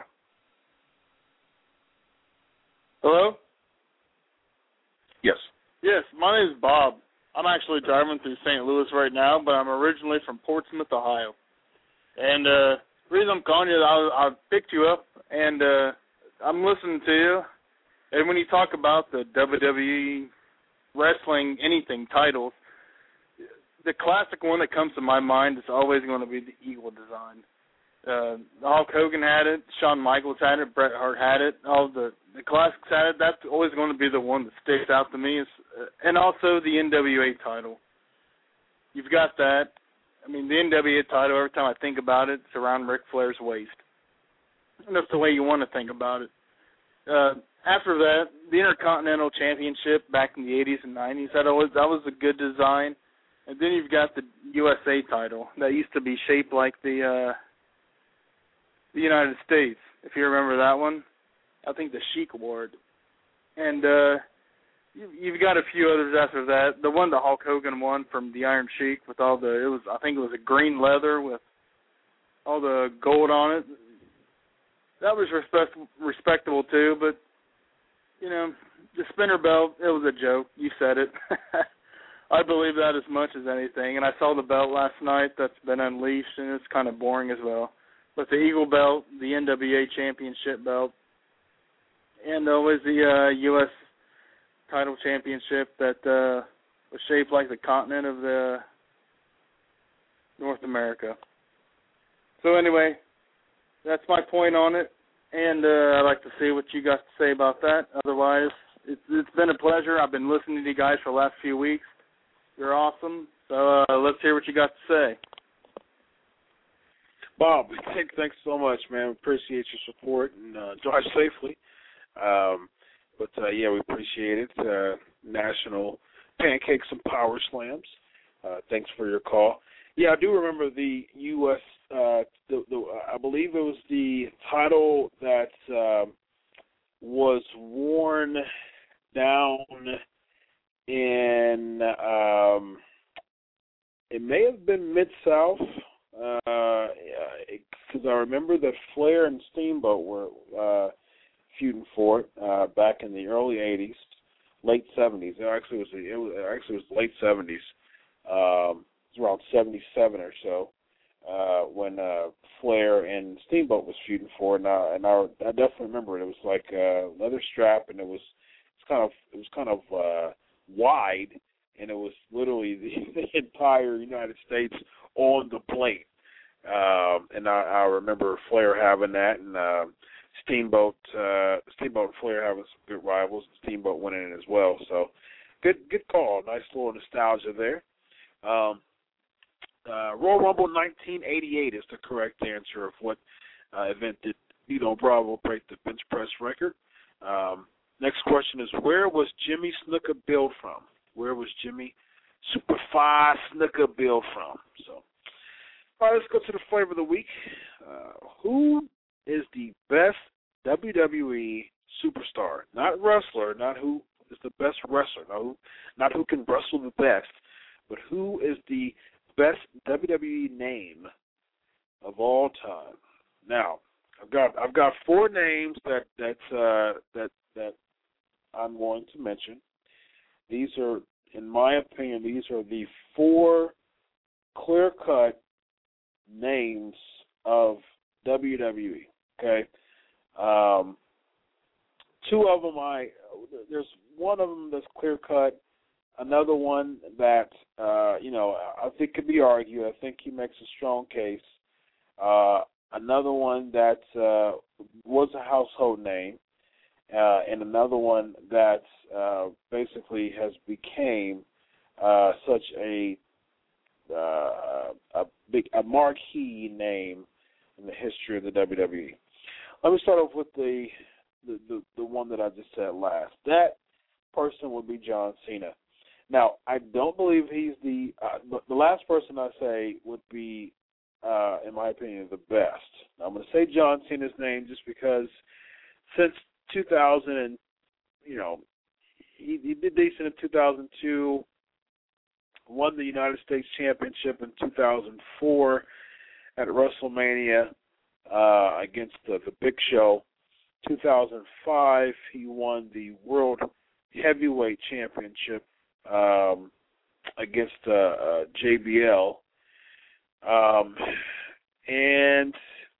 Hello? Yes. Yes, my name is Bob. I'm actually driving through Saint Louis right now, but I'm originally from Portsmouth, Ohio. And uh, the reason I'm calling you is I, I picked you up, and uh, I'm listening to you. And when you talk about the W W E wrestling anything titles, the classic one that comes to my mind is always going to be the Eagle design. Uh, Hulk Hogan had it. Shawn Michaels had it. Bret Hart had it. All the, the classics had it. That's always going to be the one that sticks out to me. Is, uh, and also the N W A title. You've got that. I mean, the N W A title, every time I think about it, it's around Ric Flair's waist. And that's the way you want to think about it. Uh, after that, the Intercontinental Championship back in the eighties and nineties, that was, that was a good design. And then you've got the U S A title that used to be shaped like the uh, the United States, if you remember that one. I think the Sheik Award. And uh, you, you've got a few others after that. The one that Hulk Hogan won from the Iron Sheik with all the, it was I think it was a green leather with all the gold on it. That was respect, respectable too, but, you know, the spinner belt, it was a joke. You said it. I believe that as much as anything. And I saw the belt last night that's been unleashed, and it's kind of boring as well. But the Eagle belt, the N W A Championship belt, and always the uh, U S title championship that uh, was shaped like the continent of the North America. So anyway, that's my point on it, and uh, I'd like to see what you got to say about that. Otherwise, it's, it's been a pleasure. I've been listening to you guys for the last few weeks. You're awesome. So uh, let's hear what you got to say. Bob, thanks, thanks so much, man. We appreciate your support, and uh, drive safely. Um, but, uh, yeah, we appreciate it. Uh, National Pancakes and Power Slams. Uh, thanks for your call. Yeah, I do remember the U S, uh, the, the, I believe it was the title that uh, was worn down in, um, it may have been Mid-South, because uh, I remember that Flair and Steamboat were uh, feuding for it uh, back in the early eighties, late seventies. It actually was, it was, actually it was late seventies. Um, it was around seventy-seven or so uh, when uh, Flair and Steamboat was feuding for it. And, I, and I, I definitely remember it. It was like a leather strap, and it was it's kind of it was kind of uh, wide, and it was literally the, the entire United States on the plate. Um, and I, I remember Flair having that, and uh, Steamboat, uh, Steamboat and Flair having some good rivals. Steamboat winning it as well. So good, good call. Nice little nostalgia there. Um, uh, Royal Rumble nineteen eighty-eight is the correct answer of what uh, event did Nino Bravo break the bench press record. Um, next question is, where was Jimmy Snuka Bill from? Where was Jimmy Superfly Snuka Bill from? So, all right, let's go to the flavor of the week. Uh, who is the best W W E superstar? Not wrestler, not who is the best wrestler, not who, not who can wrestle the best, but who is the best W W E name of all time? Now, I've got I've got four names that that uh, that that I'm going to mention. These are, in my opinion, these are the four clear-cut names of W W E. Okay, um, two of them I there's one of them that's clear-cut. Another one that, uh, you know, I think could be argued. I think he makes a strong case. Uh, another one that uh, was a household name, uh, and another one that uh, basically has became uh, such a uh, a big a marquee name in the history of the W W E. Let me start off with the the, the, the one that I just said last. That person would be John Cena. Now, I don't believe he's the uh, – the last person I say would be, uh, in my opinion, the best. Now, I'm going to say John Cena's name just because since two thousand, and, you know, he, he did decent in two thousand two, won the United States Championship in two thousand four at WrestleMania uh, against the, the Big Show. two thousand five, he won the World Heavyweight Championship Um, against uh, uh, J B L, um, and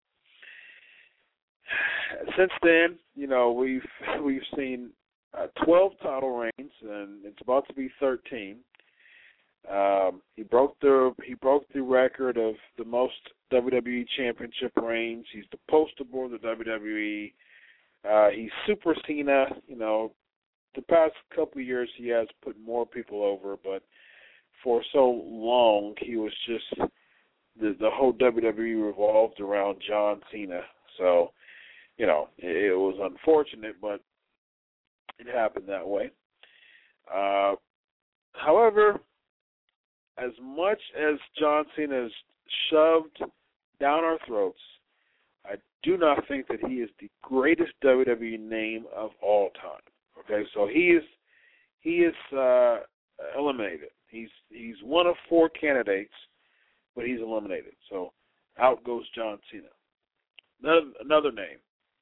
since then, you know, we've we've seen uh, twelve title reigns, and it's about to be thirteen. Um, he broke the he broke the record of the most W W E Championship reigns. He's the poster boy of the W W E. Uh, he's Super Cena. You know, the past couple of years he has put more people over, but for so long he was just the the whole W W E revolved around John Cena. So, you know, it, it was unfortunate, but it happened that way. Uh, however, as much as John Cena is shoved down our throats, I do not think that he is the greatest W W E name of all time. Okay, so he is he is uh, eliminated. He's he's one of four candidates, but he's eliminated. So out goes John Cena. Another, another name,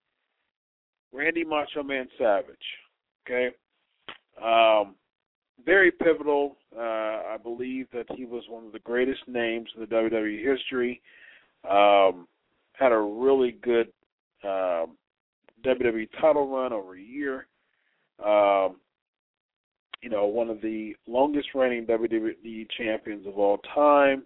Randy Macho Man Savage. Okay, um, very pivotal. Uh, I believe that he was one of the greatest names in the W W E history. Um, had a really good um, W W E title run over a year. Um, you know, one of the longest reigning W W E champions of all time.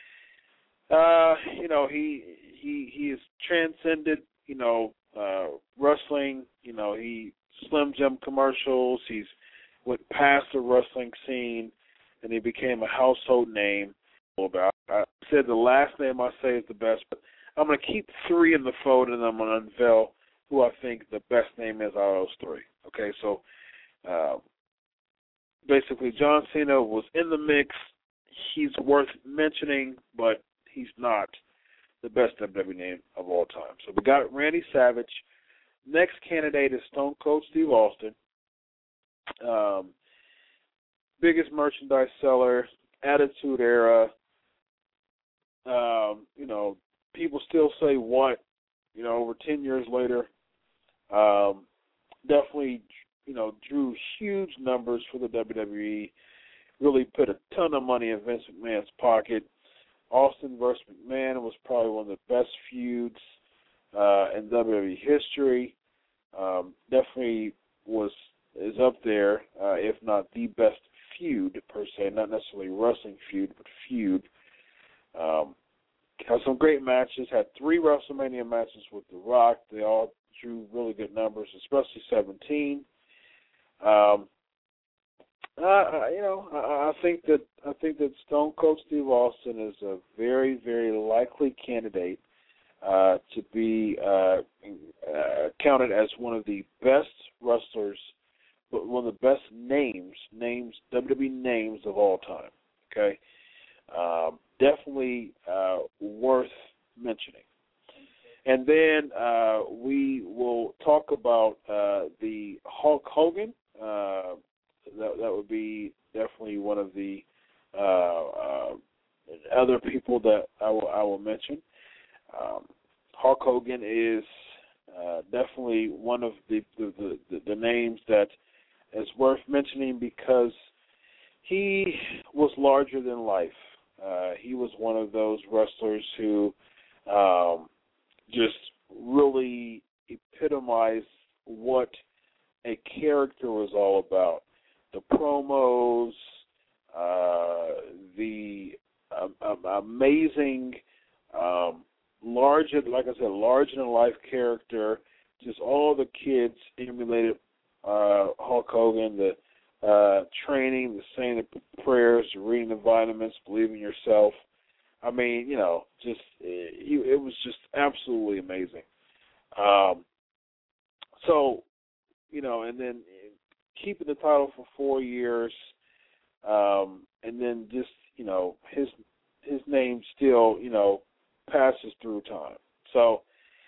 Uh, you know, he he he has transcended, you know, uh, wrestling. You know, he Slim Jim commercials. He's went past the wrestling scene, and he became a household name. I said the last name I say is the best, but I'm going to keep three in the fold, and I'm going to unveil who I think the best name is out of those three. Okay, so uh, basically John Cena was in the mix. He's worth mentioning, but he's not the best W W E name of all time. So we got Randy Savage. Next candidate is Stone Cold Steve Austin. Um, biggest merchandise seller, Attitude Era. Um, you know, people still say what, you know, over ten years later. Um, definitely, you know, drew huge numbers for the W W E. Really put a ton of money in Vince McMahon's pocket. Austin versus McMahon was probably one of the best feuds uh, in W W E history. Um, definitely was is up there, uh, if not the best feud per se, not necessarily wrestling feud, but feud. Um, had some great matches. Had three WrestleMania matches with The Rock. They all drew really good numbers, especially seventeen. Um, uh, you know, I, I think that I think that Stone Cold Steve Austin is a very, very likely candidate uh, to be uh, uh, counted as one of the best wrestlers, but one of the best names, names W W E names of all time. Okay. Um, definitely uh, worth mentioning. And then uh, we will talk about uh, the Hulk Hogan. Uh, that, that would be definitely one of the uh, uh, other people that I will, I will mention. Um, Hulk Hogan is uh, definitely one of the the, the the names that is worth mentioning because he was larger than life. Uh, he was one of those wrestlers who um, just really epitomized what a character was all about. The promos, uh, the um, um, amazing, um, larger, like I said, larger-than-life character. Just all the kids emulated uh, Hulk Hogan, the Uh, training, the saying the prayers, reading the vitamins, believing in yourself. I mean, you know, just it, it was just absolutely amazing. Um, so, you know, and then keeping the title for four years, um, and then just, you know, his his name still, you know, passes through time. So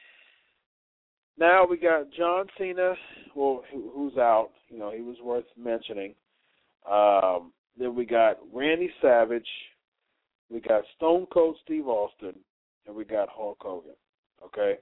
now we got John Cena, well, who, who's out. You know, he was worth mentioning. Um, then we got Randy Savage. We got Stone Cold Steve Austin. And we got Hulk Hogan. Okay?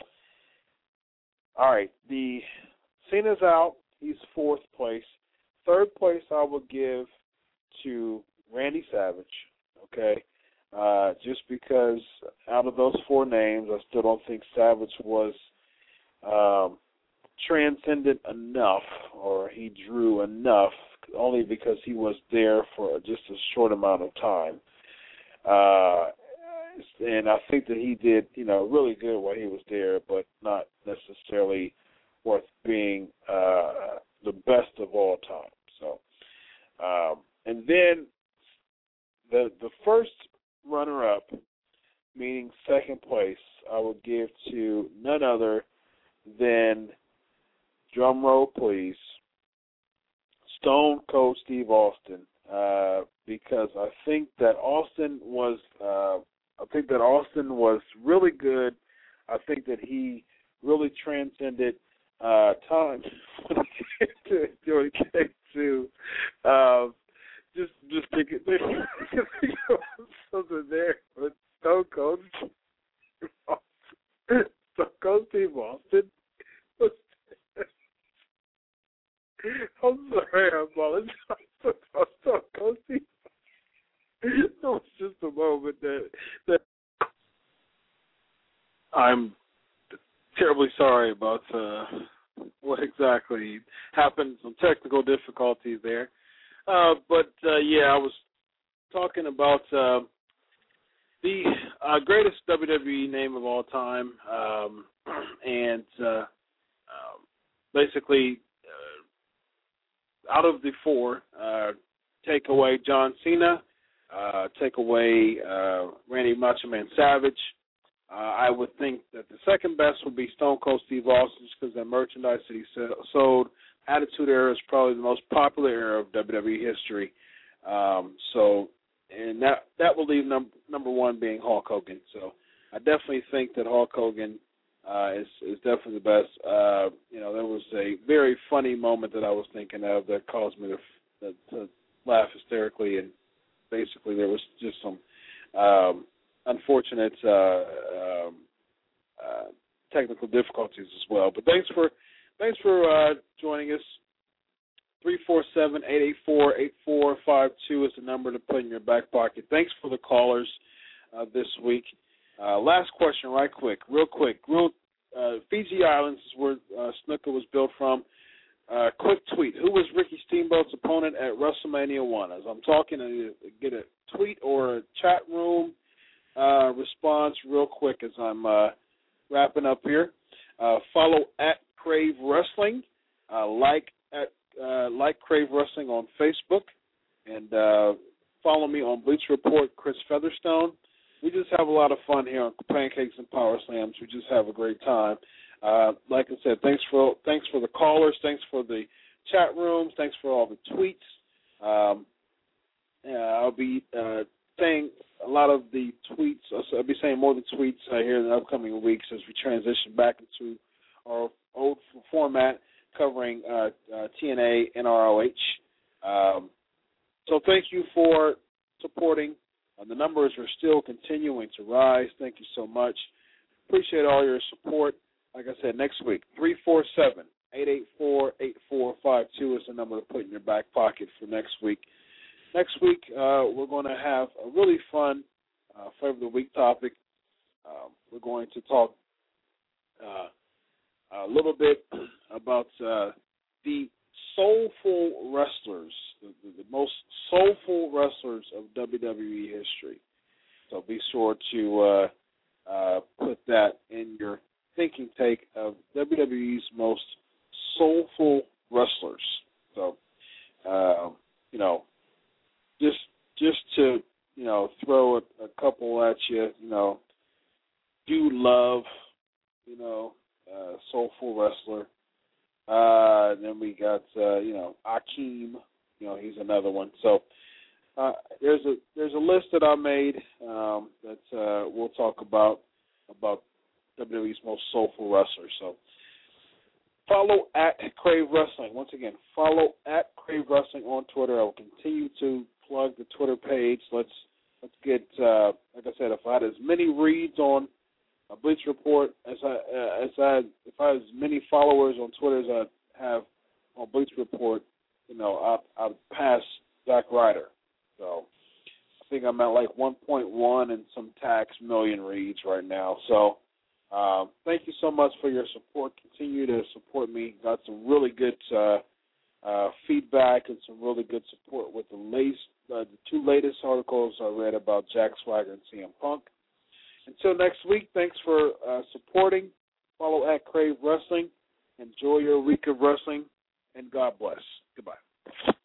All right. The Cena's out. He's fourth place. Third place I will give to Randy Savage. Okay? Uh, just because out of those four names, I still don't think Savage was um, transcended enough, or he drew enough, only because he was there for just a short amount of time. Uh, and I think that he did, you know, really good while he was there, but not necessarily worth being uh, the best of all time. So, um, and then the the first runner-up, meaning second place, I will give to none other than, drum roll please, Stone Cold Steve Austin, uh, because I think that Austin was, uh, I think that Austin was really good. I think that he really transcended uh, time when it came to, when it came to uh, just just think it, think of something there with Stone Cold Steve Austin. Stone Cold Steve Austin. I'm sorry, I apologize. Stone Cold Steve. It was just a moment that that I'm terribly sorry about uh, what exactly happened. Some technical difficulties there. Uh, but, uh, yeah, I was talking about uh, the uh, greatest W W E name of all time. Um, and uh, uh, basically, uh, out of the four, uh, take away John Cena, uh, take away uh, Randy Macho Man Savage. Uh, I would think that the second best would be Stone Cold Steve Austin, just because the merchandise that he sold. Attitude Era is probably the most popular era of W W E history. Um, so, and that that will leave num- number one being Hulk Hogan. So, I definitely think that Hulk Hogan uh, is is definitely the best. Uh, you know, there was a very funny moment that I was thinking of that caused me to, to laugh hysterically, and basically there was just some um, unfortunate uh, um, uh, technical difficulties as well. But thanks for thanks for uh, joining us. three four seven, eight eight four, eight four five two is the number to put in your back pocket. Thanks for the callers uh, this week. Uh, last question, right quick, real quick. Real, uh, Fiji Islands is where uh, Snuka was built from. Uh, quick tweet. Who was Ricky Steamboat's opponent at WrestleMania one? As I'm talking, I get a tweet or a chat room uh, response real quick as I'm uh, wrapping up here. Uh, follow at Crave Wrestling. Uh, like at uh, like Crave Wrestling on Facebook. And uh, follow me on Bleach Report, Chris Featherstone. We just have a lot of fun here on Pancakes and Power Slams. We just have a great time. Uh, like I said, thanks for thanks for the callers, thanks for the chat rooms, thanks for all the tweets. Um, yeah, I'll be uh, saying a lot of the tweets. I'll be saying more of the tweets uh, here in the upcoming weeks as we transition back into our old format covering uh, uh, T N A and R O H. Um, so thank you for supporting. Uh, the numbers are still continuing to rise. Thank you so much. Appreciate all your support. Like I said, next week, three four seven, eight eight four, eight four five two is the number to put in your back pocket for next week. Next week, uh, we're going to have a really fun uh, Flavor of the Week topic. Um, we're going to talk uh, a little bit about uh, the soulful wrestlers, the, the, the most soulful wrestlers of W W E history. So be sure to uh, uh, put that in your thinking take of W W E's most soulful wrestlers. So, uh, you know, just just to, you know, throw a, a couple at you, you know, do love, you know, uh, soulful wrestler. Uh, and then we got, uh, you know, Akeem, you know, he's another one. So uh, there's a there's a list that I made um, that uh, we'll talk about, about W W E's most soulful wrestlers. So follow at Crave Wrestling. Once again, follow at Crave Wrestling on Twitter. I will continue to plug the Twitter page. Let's let's get, uh, like I said, if I had as many reads on a Bleach Report as I uh, as I if I had as many followers on Twitter as I have on Bleach Report, you know, I'd, I'd pass Zack Ryder. So I think I'm at like one point one and some tax million reads right now. So Uh, thank you so much for your support. Continue to support me. Got some really good uh, uh, feedback and some really good support with the, latest, uh, the two latest articles I read about Jack Swagger and C M Punk. Until next week, thanks for uh, supporting. Follow at Crave Wrestling. Enjoy your week of wrestling, and God bless. Goodbye.